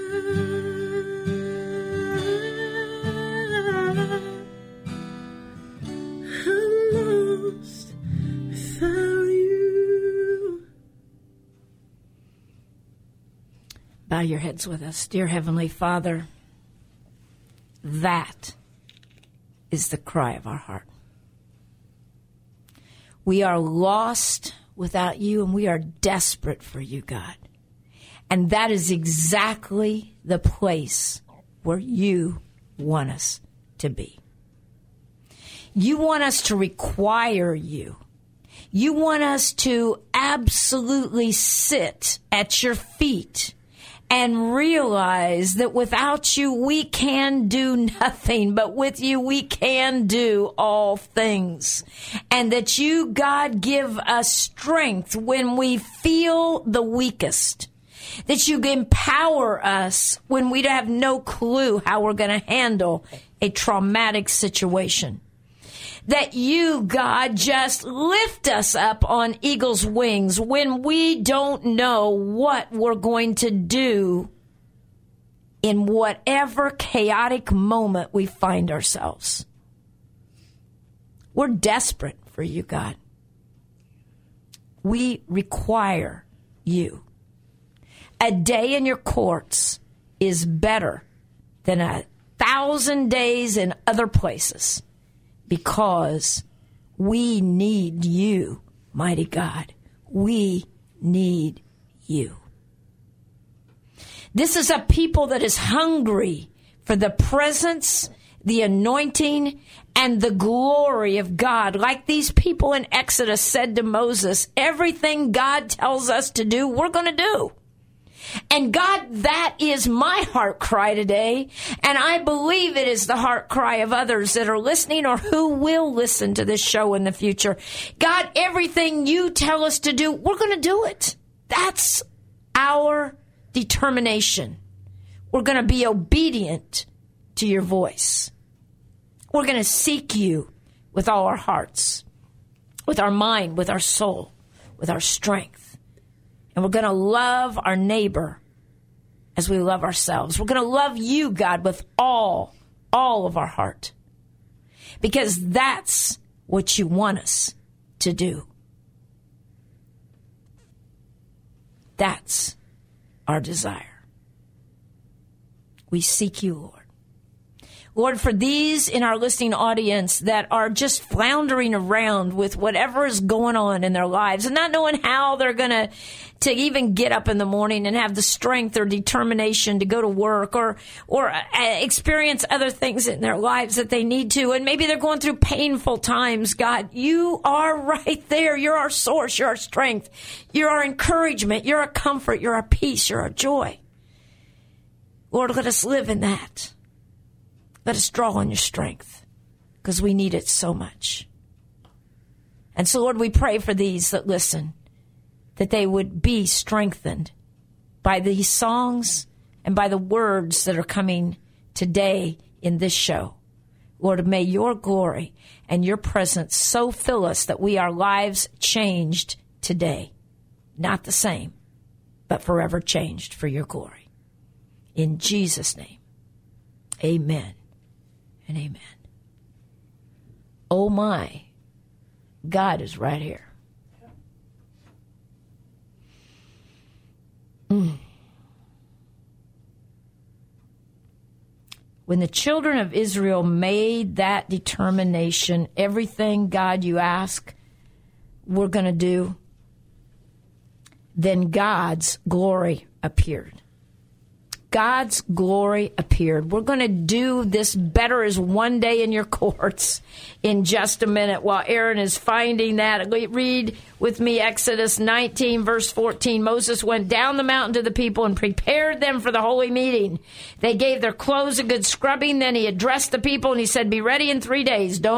I, I'm lost without you. Bow your heads with us. Dear Heavenly Father, that is the cry of our heart. We are lost without you, and we are desperate for you, God. And that is exactly the place where you want us to be. You want us to require you. You want us to absolutely sit at your feet and realize that without you, we can do nothing, but with you, we can do all things. And that you, God, give us strength when we feel the weakest. That you empower us when we have no clue how we're going to handle a traumatic situation. That you, God, just lift us up on eagle's wings when we don't know what we're going to do in whatever chaotic moment we find ourselves. We're desperate for you, God. We require you. A day in your courts is better than a thousand days in other places. Because we need you, mighty God. We need you. This is a people that is hungry for the presence, the anointing, and the glory of God. Like these people in Exodus said to Moses, everything God tells us to do, we're going to do. And God, that is my heart cry today. And I believe it is the heart cry of others that are listening or who will listen to this show in the future. God, everything you tell us to do, we're going to do it. That's our determination. We're going to be obedient to your voice. We're going to seek you with all our hearts, with our mind, with our soul, with our strength. And we're going to love our neighbor as we love ourselves. We're going to love you, God, with all, all of our heart. Because that's what you want us to do. That's our desire. We seek you, Lord. Lord, for these in our listening audience that are just floundering around with whatever is going on in their lives and not knowing how they're going to to even get up in the morning and have the strength or determination to go to work or or uh, experience other things in their lives that they need to, and maybe they're going through painful times, God, you are right there. You're our source. You're our strength. You're our encouragement. You're our comfort. You're our peace. You're our joy. Lord, let us live in that. Let us draw on your strength because we need it so much. And so, Lord, we pray for these that listen, that they would be strengthened by these songs and by the words that are coming today in this show. Lord, may your glory and your presence so fill us that we are lives changed today. Not the same, but forever changed for your glory. In Jesus' name, amen. And amen. Oh my, God is right here. Mm. When the children of Israel made that determination, everything, God, you ask, we're going to do, then God's glory appeared. God's glory appeared. We're going to do this better as one day in your courts in just a minute while Aaron is finding that. Read with me Exodus nineteen, verse fourteen. Moses went down the mountain to the people and prepared them for the holy meeting. They gave their clothes a good scrubbing. Then he addressed the people and he said, be ready in three days. Don't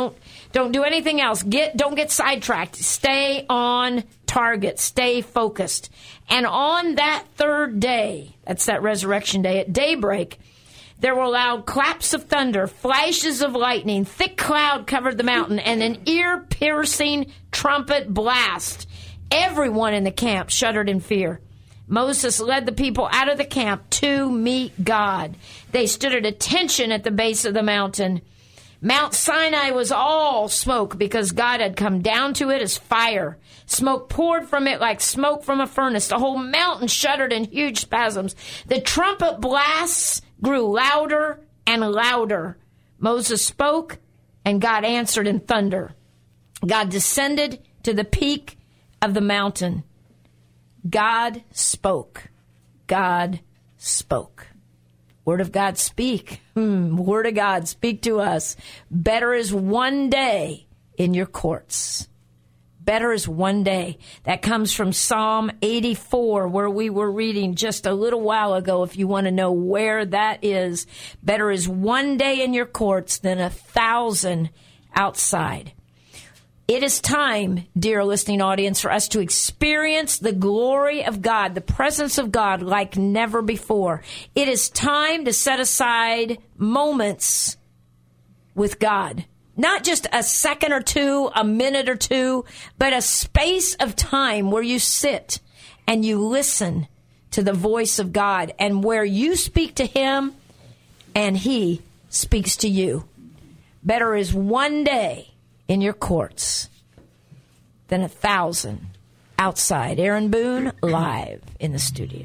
Don't do anything else. Get don't get sidetracked. Stay on target. Stay focused. And on that third day, that's that resurrection day, at daybreak, there were loud claps of thunder, flashes of lightning, thick cloud covered the mountain, and an ear-piercing trumpet blast. Everyone in the camp shuddered in fear. Moses led the people out of the camp to meet God. They stood at attention at the base of the mountain. Mount Sinai was all smoke because God had come down to it as fire. Smoke poured from it like smoke from a furnace. The whole mountain shuddered in huge spasms. The trumpet blasts grew louder and louder. Moses spoke, and God answered in thunder. God descended to the peak of the mountain. God spoke. God spoke. Word of God, speak. Hmm. Word of God, speak to us. Better is one day in your courts. Better is one day. That comes from Psalm eighty-four, where we were reading just a little while ago, if you want to know where that is. Better is one day in your courts than a thousand outside. It is time, dear listening audience, for us to experience the glory of God, the presence of God like never before. It is time to set aside moments with God. Not just a second or two, a minute or two, but a space of time where you sit and you listen to the voice of God, and where you speak to Him and He speaks to you. Better is one day in your courts than a thousand outside. Aaron Boone, live in the studio.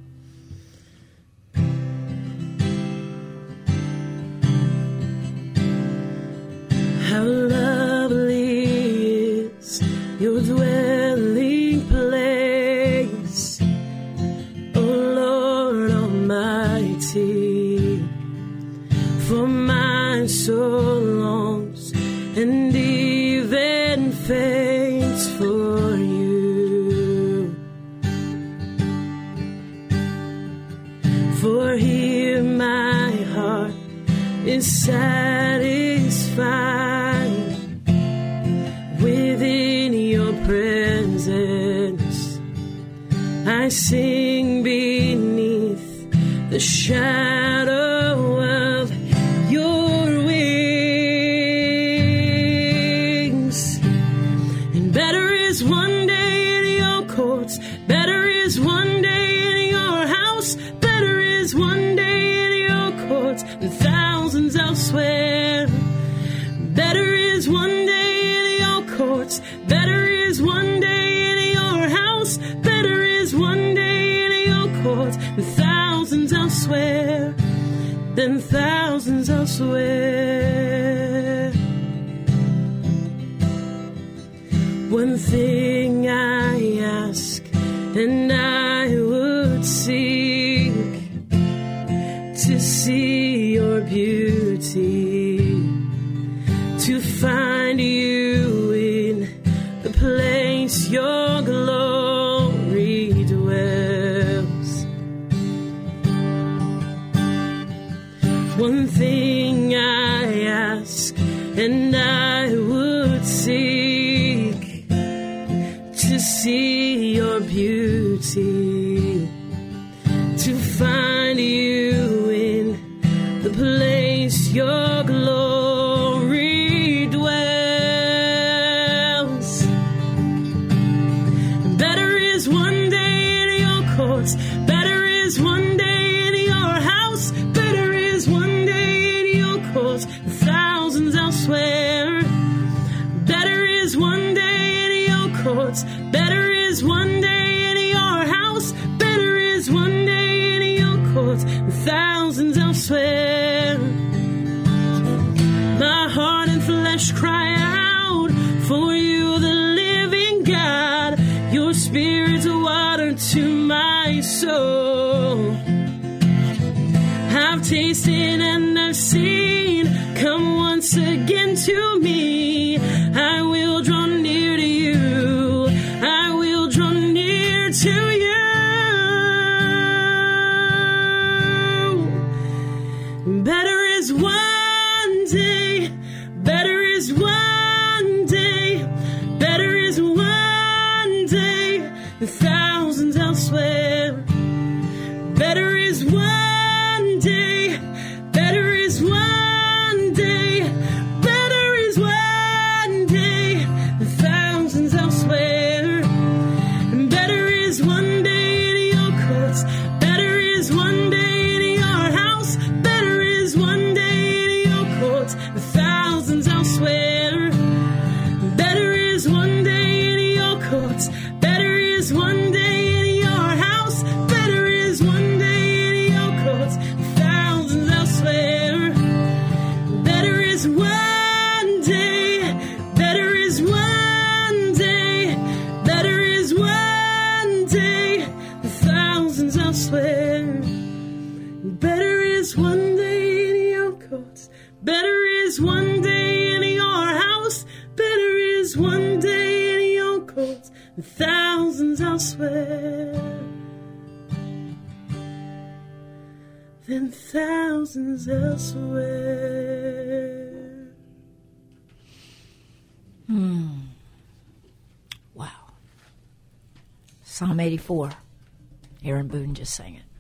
How lovely is your dwelling place, O Lord Almighty. For my soul longs and even faints for you. For here my heart is satisfied within your presence. I sing beneath the shadow of your wings. And better is one day in your courts, better is one day in your house, better is one day in your courts than thousands elsewhere. Better is one day in your courts, better is one day in your house, better is one day in your courts than thousands elsewhere, than thousands elsewhere. One thing I ask, and I would seek to see your beauty, to find you in the place your glory dwells. One thing I ask, and I would seek to see your beauty, to find you in the place your glory dwells. Better is one day in your courts, better is one day in your house, better is one day in your courts than thousands elsewhere. Better is one day in your courts, better is one day in your house, better is one day in your courts than thousands elsewhere. My heart and flesh cry out for you, the living God. Your spirit's water to my soul. I've tasted and I've seen. Come once again to me. I will draw near to you. I will draw near to you. Better is one day, better is one and thousands elsewhere, then thousands elsewhere. Hmm. Wow. Psalm eighty-four. Aaron Boone just sang it.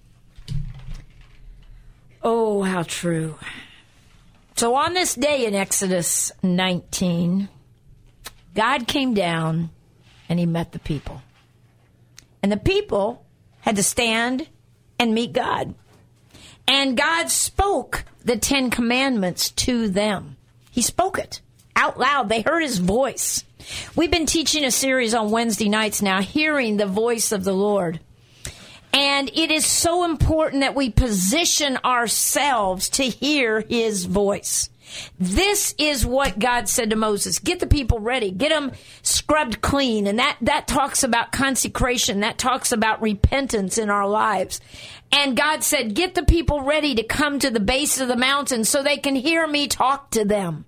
Oh, how true. So on this day in Exodus nineteen, God came down and he met the people. And the people had to stand and meet God. And God spoke the Ten Commandments to them. He spoke it out loud. They heard his voice. We've been teaching a series on Wednesday nights now, hearing the voice of the Lord. And it is so important that we position ourselves to hear his voice. This is what God said to Moses. Get the people ready. Get them scrubbed clean. And that, that talks about consecration. That talks about repentance in our lives. And God said, get the people ready to come to the base of the mountain so they can hear me talk to them.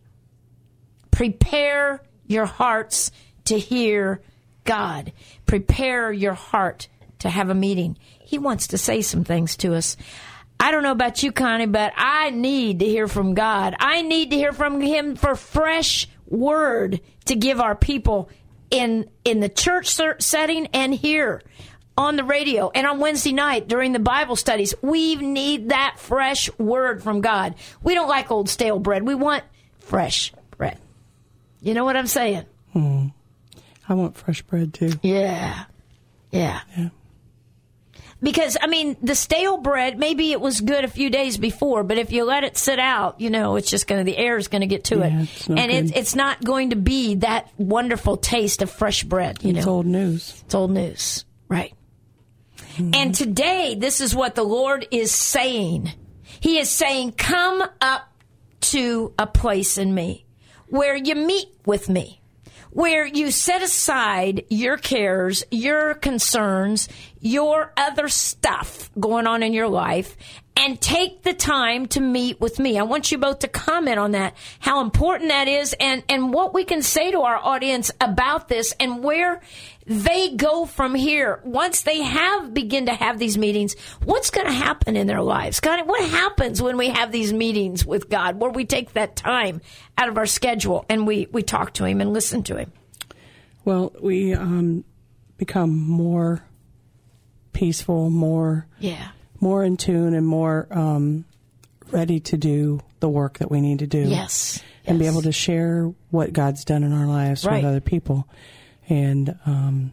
Prepare your hearts to hear God. Prepare your heart to have a meeting. He wants to say some things to us. I don't know about you, Connie, but I need to hear from God. I need to hear from him for fresh word to give our people in in the church setting and here on the radio and on Wednesday night during the Bible studies. We need that fresh word from God. We don't like old stale bread. We want fresh bread. You know what I'm saying? Hmm. I want fresh bread too. Yeah. Yeah. Yeah. Because, I mean, the stale bread, maybe it was good a few days before, but if you let it sit out, you know, it's just going to, the air is going to get to Yeah, it. it's not and good. it's, it's not going to be that wonderful taste of fresh bread, you It's know. old news. It's old news. Right. Mm-hmm. And today, this is what the Lord is saying. He is saying, come up to a place in me where you meet with me, where you set aside your cares, your concerns, your other stuff going on in your life, and take the time to meet with me. I want you both to comment on that, how important that is, and, and what we can say to our audience about this, and where they go from here. Once they have begin to have these meetings, what's going to happen in their lives? God, what happens when we have these meetings with God, where we take that time out of our schedule and we, we talk to him and listen to him? Well, we um, become more peaceful, more Yeah. more in tune, and more um, ready to do the work that we need to do. Yes. And be Yes. able to share what God's done in our lives Right. with other people. And, um,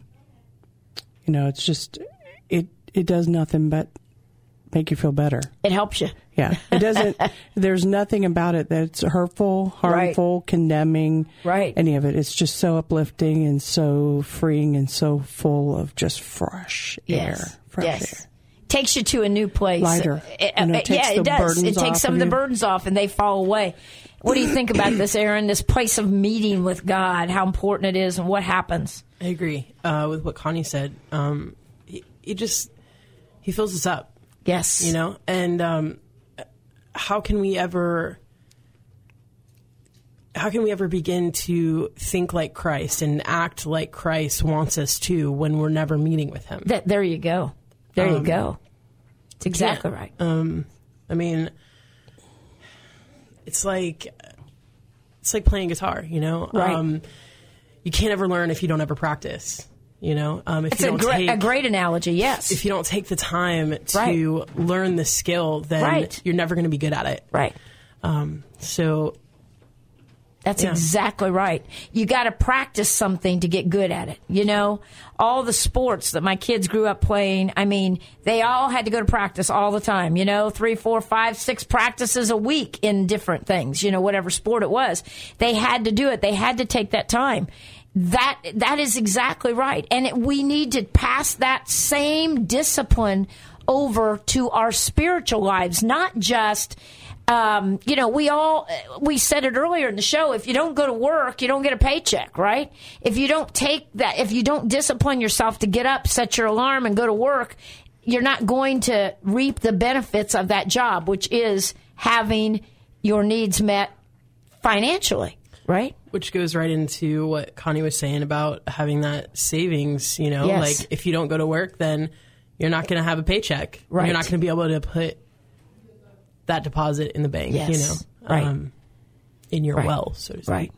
you know, it's just, it, it does nothing but make you feel better. It helps you. Yeah. It doesn't, there's nothing about it that's hurtful, harmful, condemning, Right. any of it. It's just so uplifting and so freeing and so full of just fresh Yes. air. Fresh yes. air. Takes you to a new place. Lighter. It- You know, uh, it takes yeah, the it does. burdens It takes off some of of the you. burdens off and they fall away. What do you think about this, Aaron? This place of meeting with God, how important it is and what happens? I agree uh, with what Connie said. Um, he, he just, he fills us up, Yes. you know? And um, how can we ever, how can we ever begin to think like Christ and act like Christ wants us to when we're never meeting with him? That, there you go. There you Um, go. It's exactly Yeah. right. Um, I mean, it's like it's like playing guitar, you know. Right. Um, you can't ever learn if you don't ever practice, you know. Um, if It's you a, don't gre- take, a great analogy, yes. if you don't take the time to Right. learn the skill, then Right. you're never going to be good at it. right. Um, so That's Yeah. exactly right. You got to practice something to get good at it. You know, all the sports that my kids grew up playing, I mean, they all had to go to practice all the time, you know, three, four, five, six practices a week in different things, you know, whatever sport it was. They had to do it. They had to take that time. That that is exactly right. And it, we need to pass that same discipline over to our spiritual lives, not just Um, you know, we all, we said it earlier in the show, if you don't go to work, you don't get a paycheck, right? If you don't take that, if you don't discipline yourself to get up, set your alarm and go to work, you're not going to reap the benefits of that job, which is having your needs met financially, right? which goes right into what Connie was saying about having that savings, you know, Yes. like if you don't go to work, then you're not going to have a paycheck. Right. You're not going to be able to put that deposit in the bank, Yes. you know, Right. um, in your Right. well, so to speak. Right.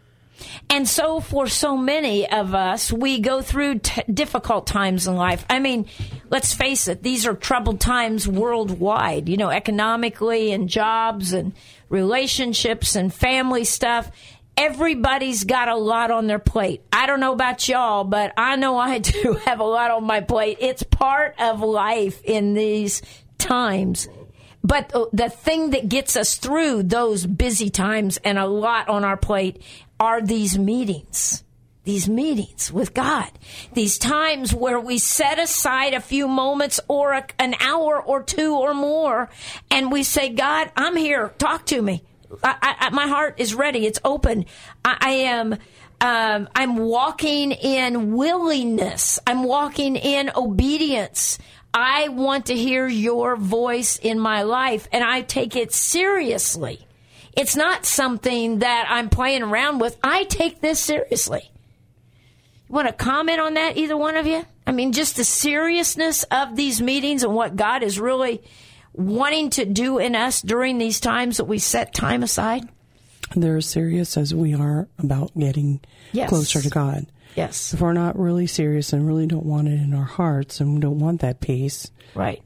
And so for so many of us, we go through t- difficult times in life. I mean, let's face it, these are troubled times worldwide, you know, economically and jobs and relationships and family stuff. Everybody's got a lot on their plate. I don't know about y'all, but I know I do have a lot on my plate. It's part of life in these times. But the thing that gets us through those busy times and a lot on our plate are these meetings, these meetings with God, these times where we set aside a few moments or a, an hour or two or more, and we say, God, I'm here. Talk to me. I, I, my heart is ready. It's open. I, I am. Um, I'm walking in willingness. I'm walking in obedience. I want to hear your voice in my life, and I take it seriously. It's not something that I'm playing around with. I take this seriously. You want to comment on that, either one of you? I mean, just the seriousness of these meetings and what God is really wanting to do in us during these times that we set time aside? They're as serious as we are about getting Yes. closer to God. Yes. If we're not really serious and really don't want it in our hearts and we don't want that peace, Right.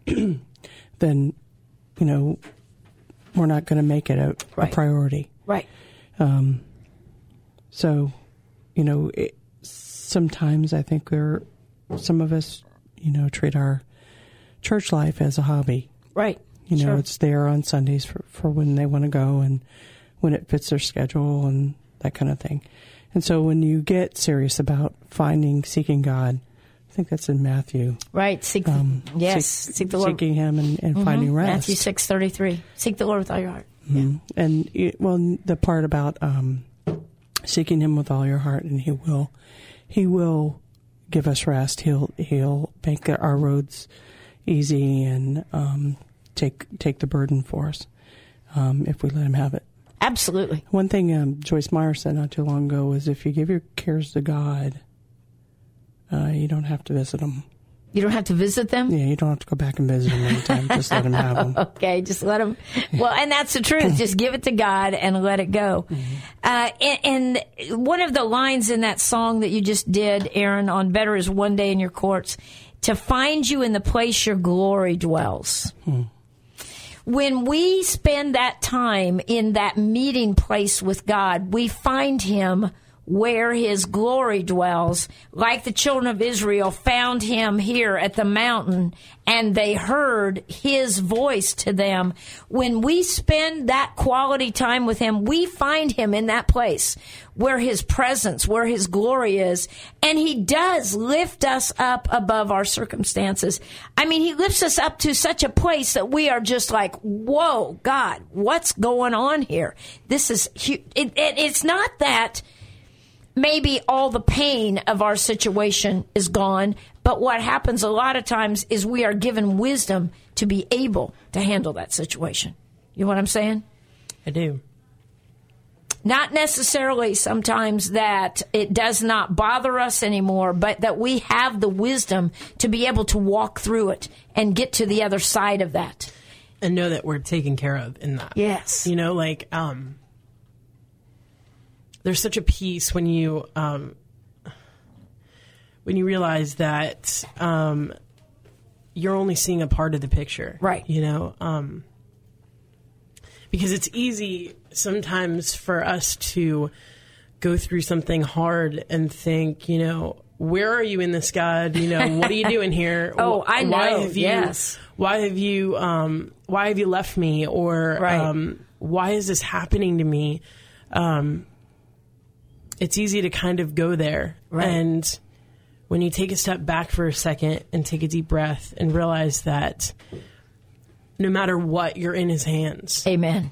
then, you know, we're not going to make it a, Right. a priority. Right. Um, so, you know, it, sometimes I think we're, some of us, you know, treat our church life as a hobby. Right. You know, Sure. it's there on Sundays for, for when they want to go and when it fits their schedule and that kind of thing. And so when you get serious about finding, seeking God, I think that's in Matthew. Right. Seek, Um, yes. seek- Seek the Lord. Seeking Him and, and Mhm. finding rest. Matthew six thirty-three. Seek the Lord with all your heart. Mhm. And, it, well, the part about um, seeking Him with all your heart, and He will, He will give us rest. He'll He'll make our roads easy and um, take take the burden for us um, if we let Him have it. Absolutely. One thing um, Joyce Meyer said not too long ago was, if you give your cares to God, uh, you don't have to visit Him. You don't have to visit them? Yeah, you don't have to go back and visit Him anytime. Just let Him have them. Okay, just let them. Well, and that's the truth. Just give it to God and let it go. Mm-hmm. Uh, and, and one of the lines in that song that you just did, Aaron, on Better Is One Day in Your Courts, to find you in the place your glory dwells. Hmm. When we spend that time in that meeting place with God, we find Him where His glory dwells, like the children of Israel found Him here at the mountain, and they heard His voice to them. When we spend that quality time with Him, we find Him in that place where His presence, where His glory is, and He does lift us up above our circumstances. I mean, He lifts us up to such a place that we are just like, whoa, God, what's going on here? This is huge. It, it, it's not that maybe all the pain of our situation is gone, but what happens a lot of times is we are given wisdom to be able to handle that situation. You know what I'm saying? I do. Not necessarily sometimes that it does not bother us anymore, but that we have the wisdom to be able to walk through it and get to the other side of that. And know that we're taken care of in that. Yes. You know, like, um, there's such a peace when you, um, when you realize that, um, you're only seeing a part of the picture. Right. You know, um, because it's easy sometimes for us to go through something hard and think, you know, where are you in this, God? You know, what are you doing here? Oh, I know. Why have you, yes. Why have you, um, why have you left me? Or, Right. um, why is this happening to me? Um, it's easy to kind of go there. Right. And when you take a step back for a second and take a deep breath and realize that no matter what, you're in His hands. Amen.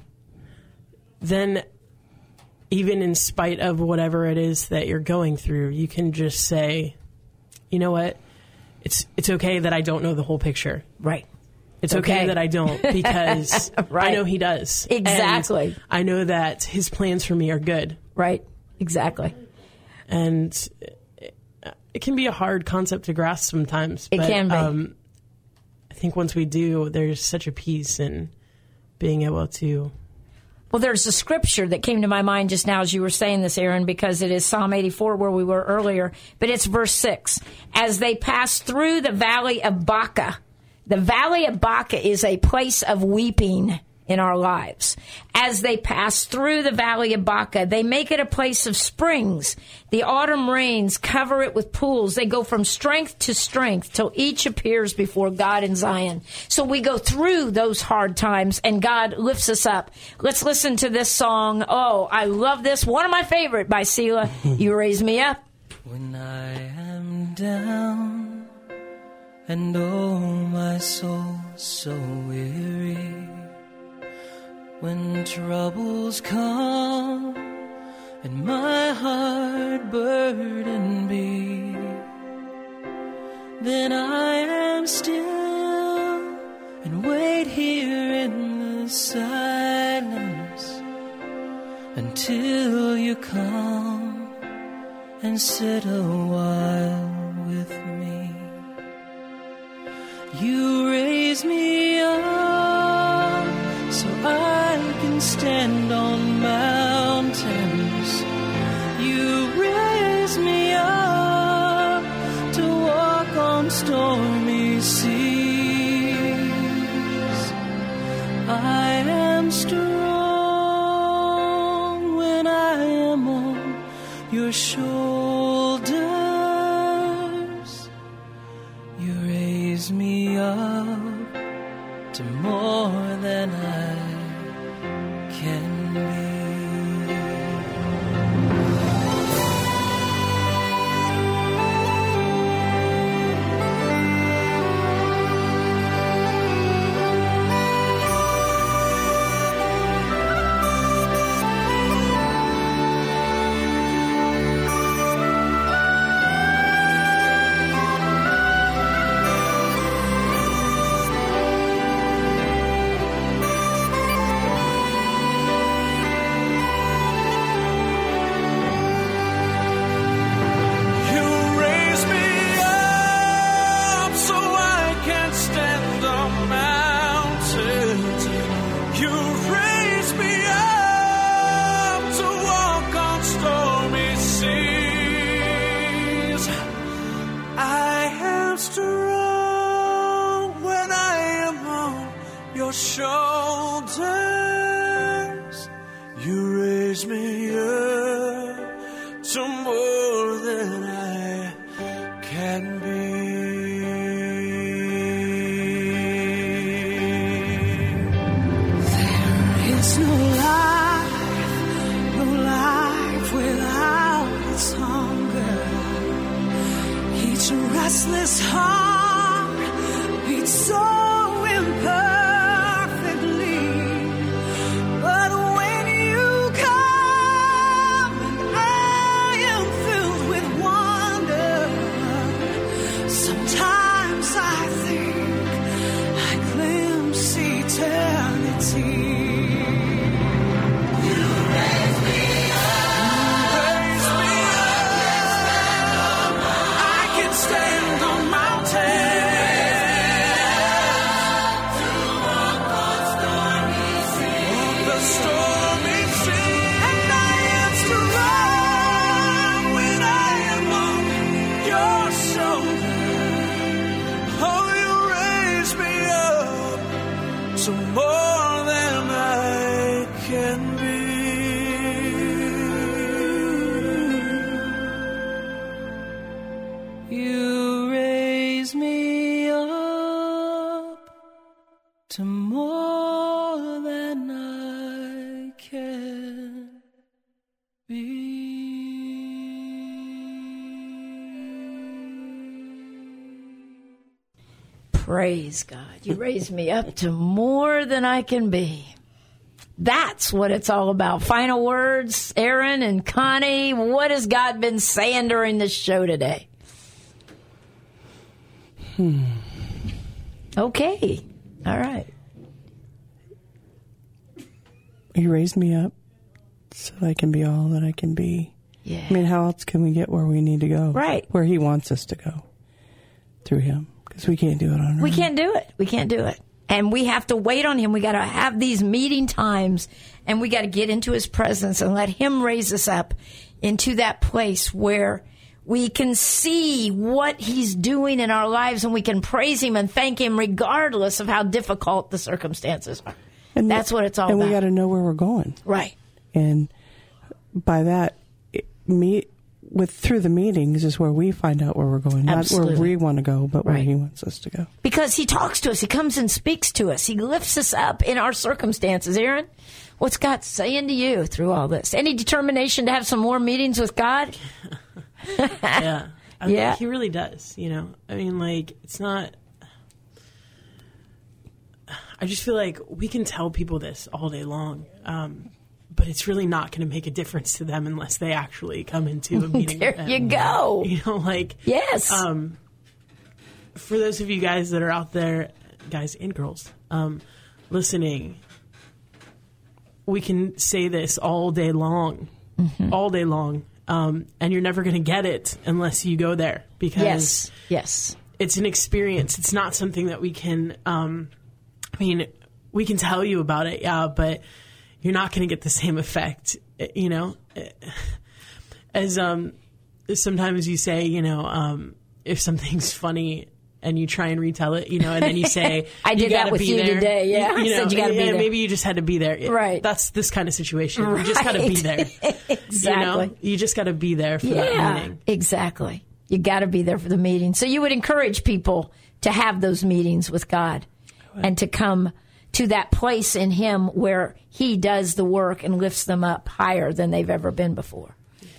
Then even in spite of whatever it is that you're going through, you can just say, you know what? It's it's okay that I don't know the whole picture. Right. It's okay, Okay. that I don't, because Right. I know He does. Exactly. And I know that His plans for me are good. Right. Exactly. And it, it can be a hard concept to grasp sometimes. It but, can be. Um, I think once we do, there's such a peace in being able to. Well, there's a scripture that came to my mind just now as you were saying this, Aaron, because it is Psalm eighty-four where we were earlier, but it's verse six. As they pass through the valley of Baca, the valley of Baca is a place of weeping in our lives. As they pass through the valley of Baca, they make it a place of springs. The autumn rains cover it with pools. They go from strength to strength till each appears before God in Zion. So we go through those hard times and God lifts us up. Let's listen to this song. Oh, I love this. One of my favorite by Selah. You Raise Me Up. When I am down and oh my soul so weary, when troubles come and my heart burden be, then I am still and wait here in the silence until you come and sit a while with me. You raise me up so I can stand on mountains. You raise me up to walk on stormy seas. I am strong when I am on your shoulders. You raise me up to more than I can be. Shoulders, you raise me up to more than I can be. There is no life, no life without its hunger. Each restless heart beats so imperfect. To more than I can be. Praise God. You raise me up to more than I can be. That's what it's all about. Final words, Aaron and Connie. What has God been saying during this show today? Hmm. Okay. All right. You raised me up so that I can be all that I can be. Yeah. I mean, how else can we get where we need to go? Right. Where he wants us to go through him. Because we can't do it on our We own. can't do it. We can't do it. And we have to wait on him. We got to have these meeting times, and we got to get into his presence and let him raise us up into that place where we can see what he's doing in our lives, and we can praise him and thank him regardless of how difficult the circumstances are. And That's what it's all and about. And we got to know where we're going. Right. And by that, it, me, with through the meetings is where we find out where we're going. Absolutely. Not where we want to go, but where Right. he wants us to go. Because he talks to us. He comes and speaks to us. He lifts us up in our circumstances. Aaron, what's God saying to you through all this? Any determination to have some more meetings with God? Yeah. I mean, Yeah. he really does, you know. I mean, like, it's not... I just feel like we can tell people this all day long, um, but it's really not going to make a difference to them unless they actually come into a meeting There with him. you go. You know, like... Yes. Um, for those of you guys that are out there, guys and girls, um, listening, we can say this all day long, Mm-hmm. all day long, um, and you're never going to get it unless you go there, because yes. Yes. it's an experience. It's not something that we can, um, I mean, we can tell you about it, yeah, but you're not going to get the same effect, you know? As um, sometimes you say, you know, um, if something's funny and you try and retell it, you know, and then you say, I did you that gotta with be you there. today, yeah. You, you I know, said you gotta be yeah, there. Maybe you just had to be there. Right. That's this kind of situation. You just got to be there. Exactly. You know? You just got to be there for that Yeah, meeting. exactly. You got to be there for the meeting. So you would encourage people to have those meetings with God and to come to that place in him where he does the work and lifts them up higher than they've ever been before.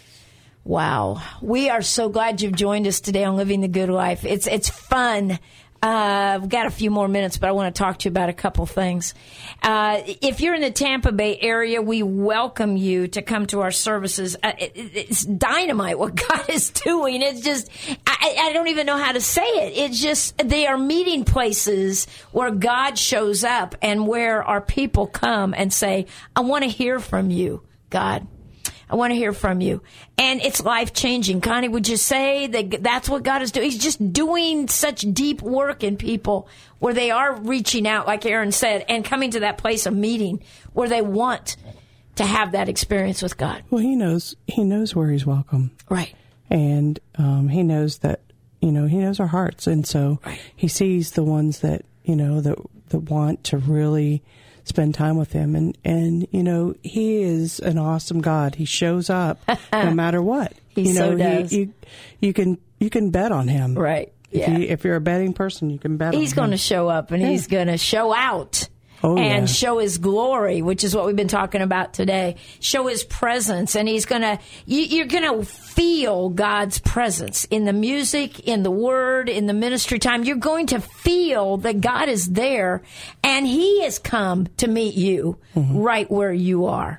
Wow. We are so glad you've joined us today on Living the Good Life. It's it's fun. Uh, I've got a few more minutes, but I want to talk to you about a couple things. Uh, if you're in the Tampa Bay area, we welcome you to come to our services. Uh, it, it's dynamite what God is doing. It's just, I, I don't even know how to say it. It's just, they are meeting places where God shows up and where our people come and say, I want to hear from you, God. I want to hear from you. And it's life-changing. Connie, would you say that that's what God is doing? He's just doing such deep work in people where they are reaching out, like Aaron said, and coming to that place of meeting where they want to have that experience with God. Well, he knows he knows where he's welcome. Right. And um, he knows that, you know, he knows our hearts. And so Right. he sees the ones that, you know, that, that want to really spend time with him. And, and, you know, he is an awesome God. He shows up no matter what. He you know, so does. He, you, you can, you can bet on him. Right. If, Yeah. you, if you're a betting person, you can bet He's on going him. to show up and Yeah. he's going to show out. Oh, and yeah. show his glory, which is what we've been talking about today. Show his presence, and he's gonna. You, you're gonna feel God's presence in the music, in the word, in the ministry time. You're going to feel that God is there, and He has come to meet you Mm-hmm. right where you are.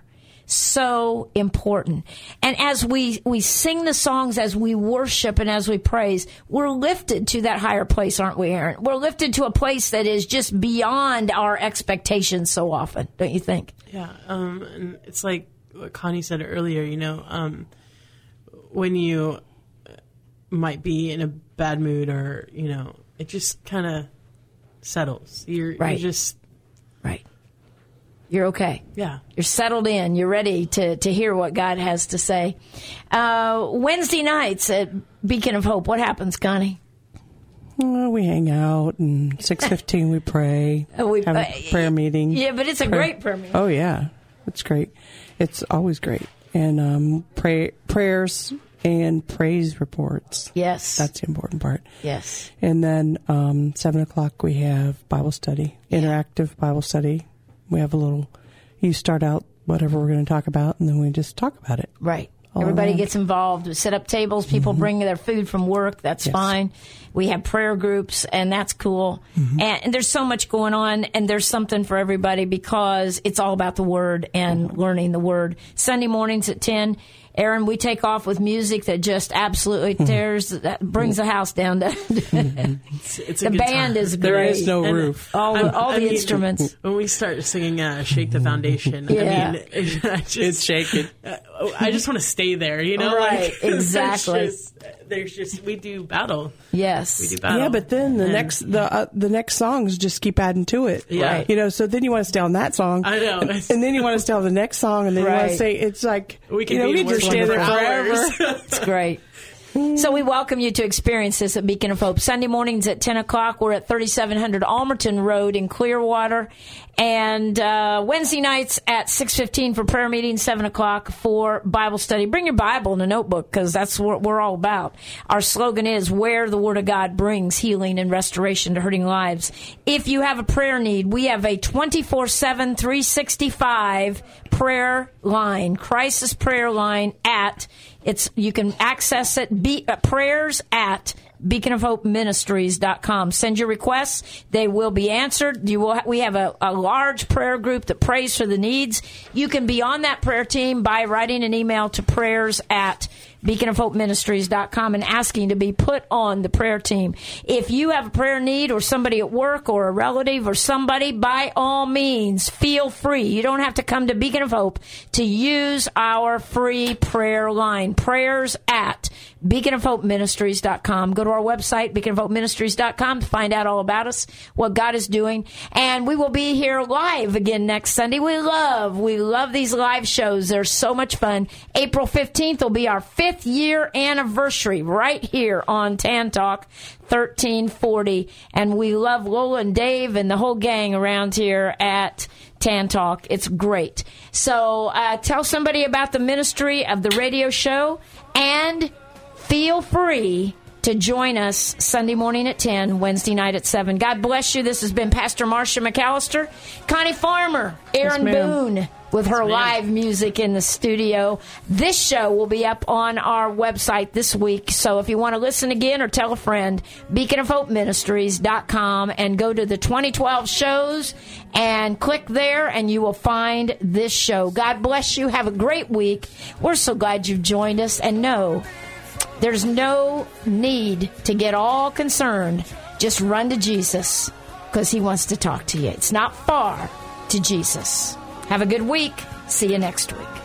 So important. And as we, we sing the songs, as we worship and as we praise, we're lifted to that higher place, aren't we, Aaron? We're lifted to a place that is just beyond our expectations so often, don't you think? Yeah, um, and it's like what Connie said earlier, you know, um, when you might be in a bad mood or, you know, it just kind of settles. You're, Right. you're just, Right. You're okay. yeah. You're settled in. You're ready to, to hear what God has to say. Uh, Wednesday nights at Beacon of Hope, what happens, Connie? Well, we hang out, and six fifteen we pray, Uh, we- have a uh, prayer meeting. Yeah, but it's a great prayer meeting. Oh, yeah. It's great. It's always great. And um, pray, prayers and praise reports. Yes. That's the important part. Yes. And then um, seven o'clock we have Bible study, interactive Bible study. We have a little, you start out whatever we're going to talk about, and then we just talk about it. Right. All Everybody around. gets involved. We set up tables. People Mm-hmm. bring their food from work. That's Yes. fine. We have prayer groups, and that's cool. Mm-hmm. And, and there's so much going on, and there's something for everybody because it's all about the Word and learning the Word. Sunday mornings at ten. Aaron, we take off with music that just absolutely tears, that brings the house down. To it's, it's a the good band time. is great. There is no And roof. All, I'm- all I the mean, instruments. When we start singing uh, Shake the Foundation, Yeah. I mean, I just, It's shaking. I just want to stay there, you know? Right, Like, there's exactly. just- There's just, we do battle. Yes. We do battle. Yeah, but then the And- next the uh, the next songs just keep adding to it. Yeah. Right. You know, so then you want to stay on that song. I know. And, and then you want to stay on the next song, and then you want Right. to say it's like We can you know be we can just in stay there worship for forever. hours. It's great. So we welcome you to experience this at Beacon of Hope. Sunday mornings at ten o'clock. We're at thirty-seven hundred Almerton Road in Clearwater. And uh, Wednesday nights at six fifteen for prayer meeting, seven o'clock for Bible study. Bring your Bible and a notebook, because that's what we're all about. Our slogan is, where the Word of God brings healing and restoration to hurting lives. If you have a prayer need, we have a twenty-four seven, three sixty-five prayer line, crisis prayer line at, it's, you can access it, be, uh, prayers at beacon of hope ministries dot com. Send your requests. They will be answered. You will ha- we have a, a large prayer group that prays for the needs. You can be on that prayer team by writing an email to prayers at beacon of hope ministries dot com and asking to be put on the prayer team. If you have a prayer need, or somebody at work or a relative or somebody, by all means, feel free. You don't have to come to Beacon of Hope to use our free prayer line. Prayers at beacon of hope ministries dot com. Go to our website, beacon of hope ministries dot com, to find out all about us, what God is doing. And we will be here live again next Sunday. We love, we love these live shows. They're so much fun. April fifteenth will be our fifth year anniversary right here on Tan Talk thirteen forty. And we love Lola and Dave and the whole gang around here at Tan Talk. It's great. So uh, tell somebody about the ministry of the radio show, and feel free to join us Sunday morning at ten, Wednesday night at seven. God bless you. This has been Pastor Marcia McAllister, Connie Farmer, Aaron Yes, ma'am. Boone with her live music in the studio. This show will be up on our website this week. So if you want to listen again or tell a friend, beacon of hope ministries dot com, and go to the twenty twelve shows and click there, and you will find this show. God bless you. Have a great week. We're so glad you've joined us. And know, there's no need to get all concerned. Just run to Jesus, because he wants to talk to you. It's not far to Jesus. Have a good week. See you next week.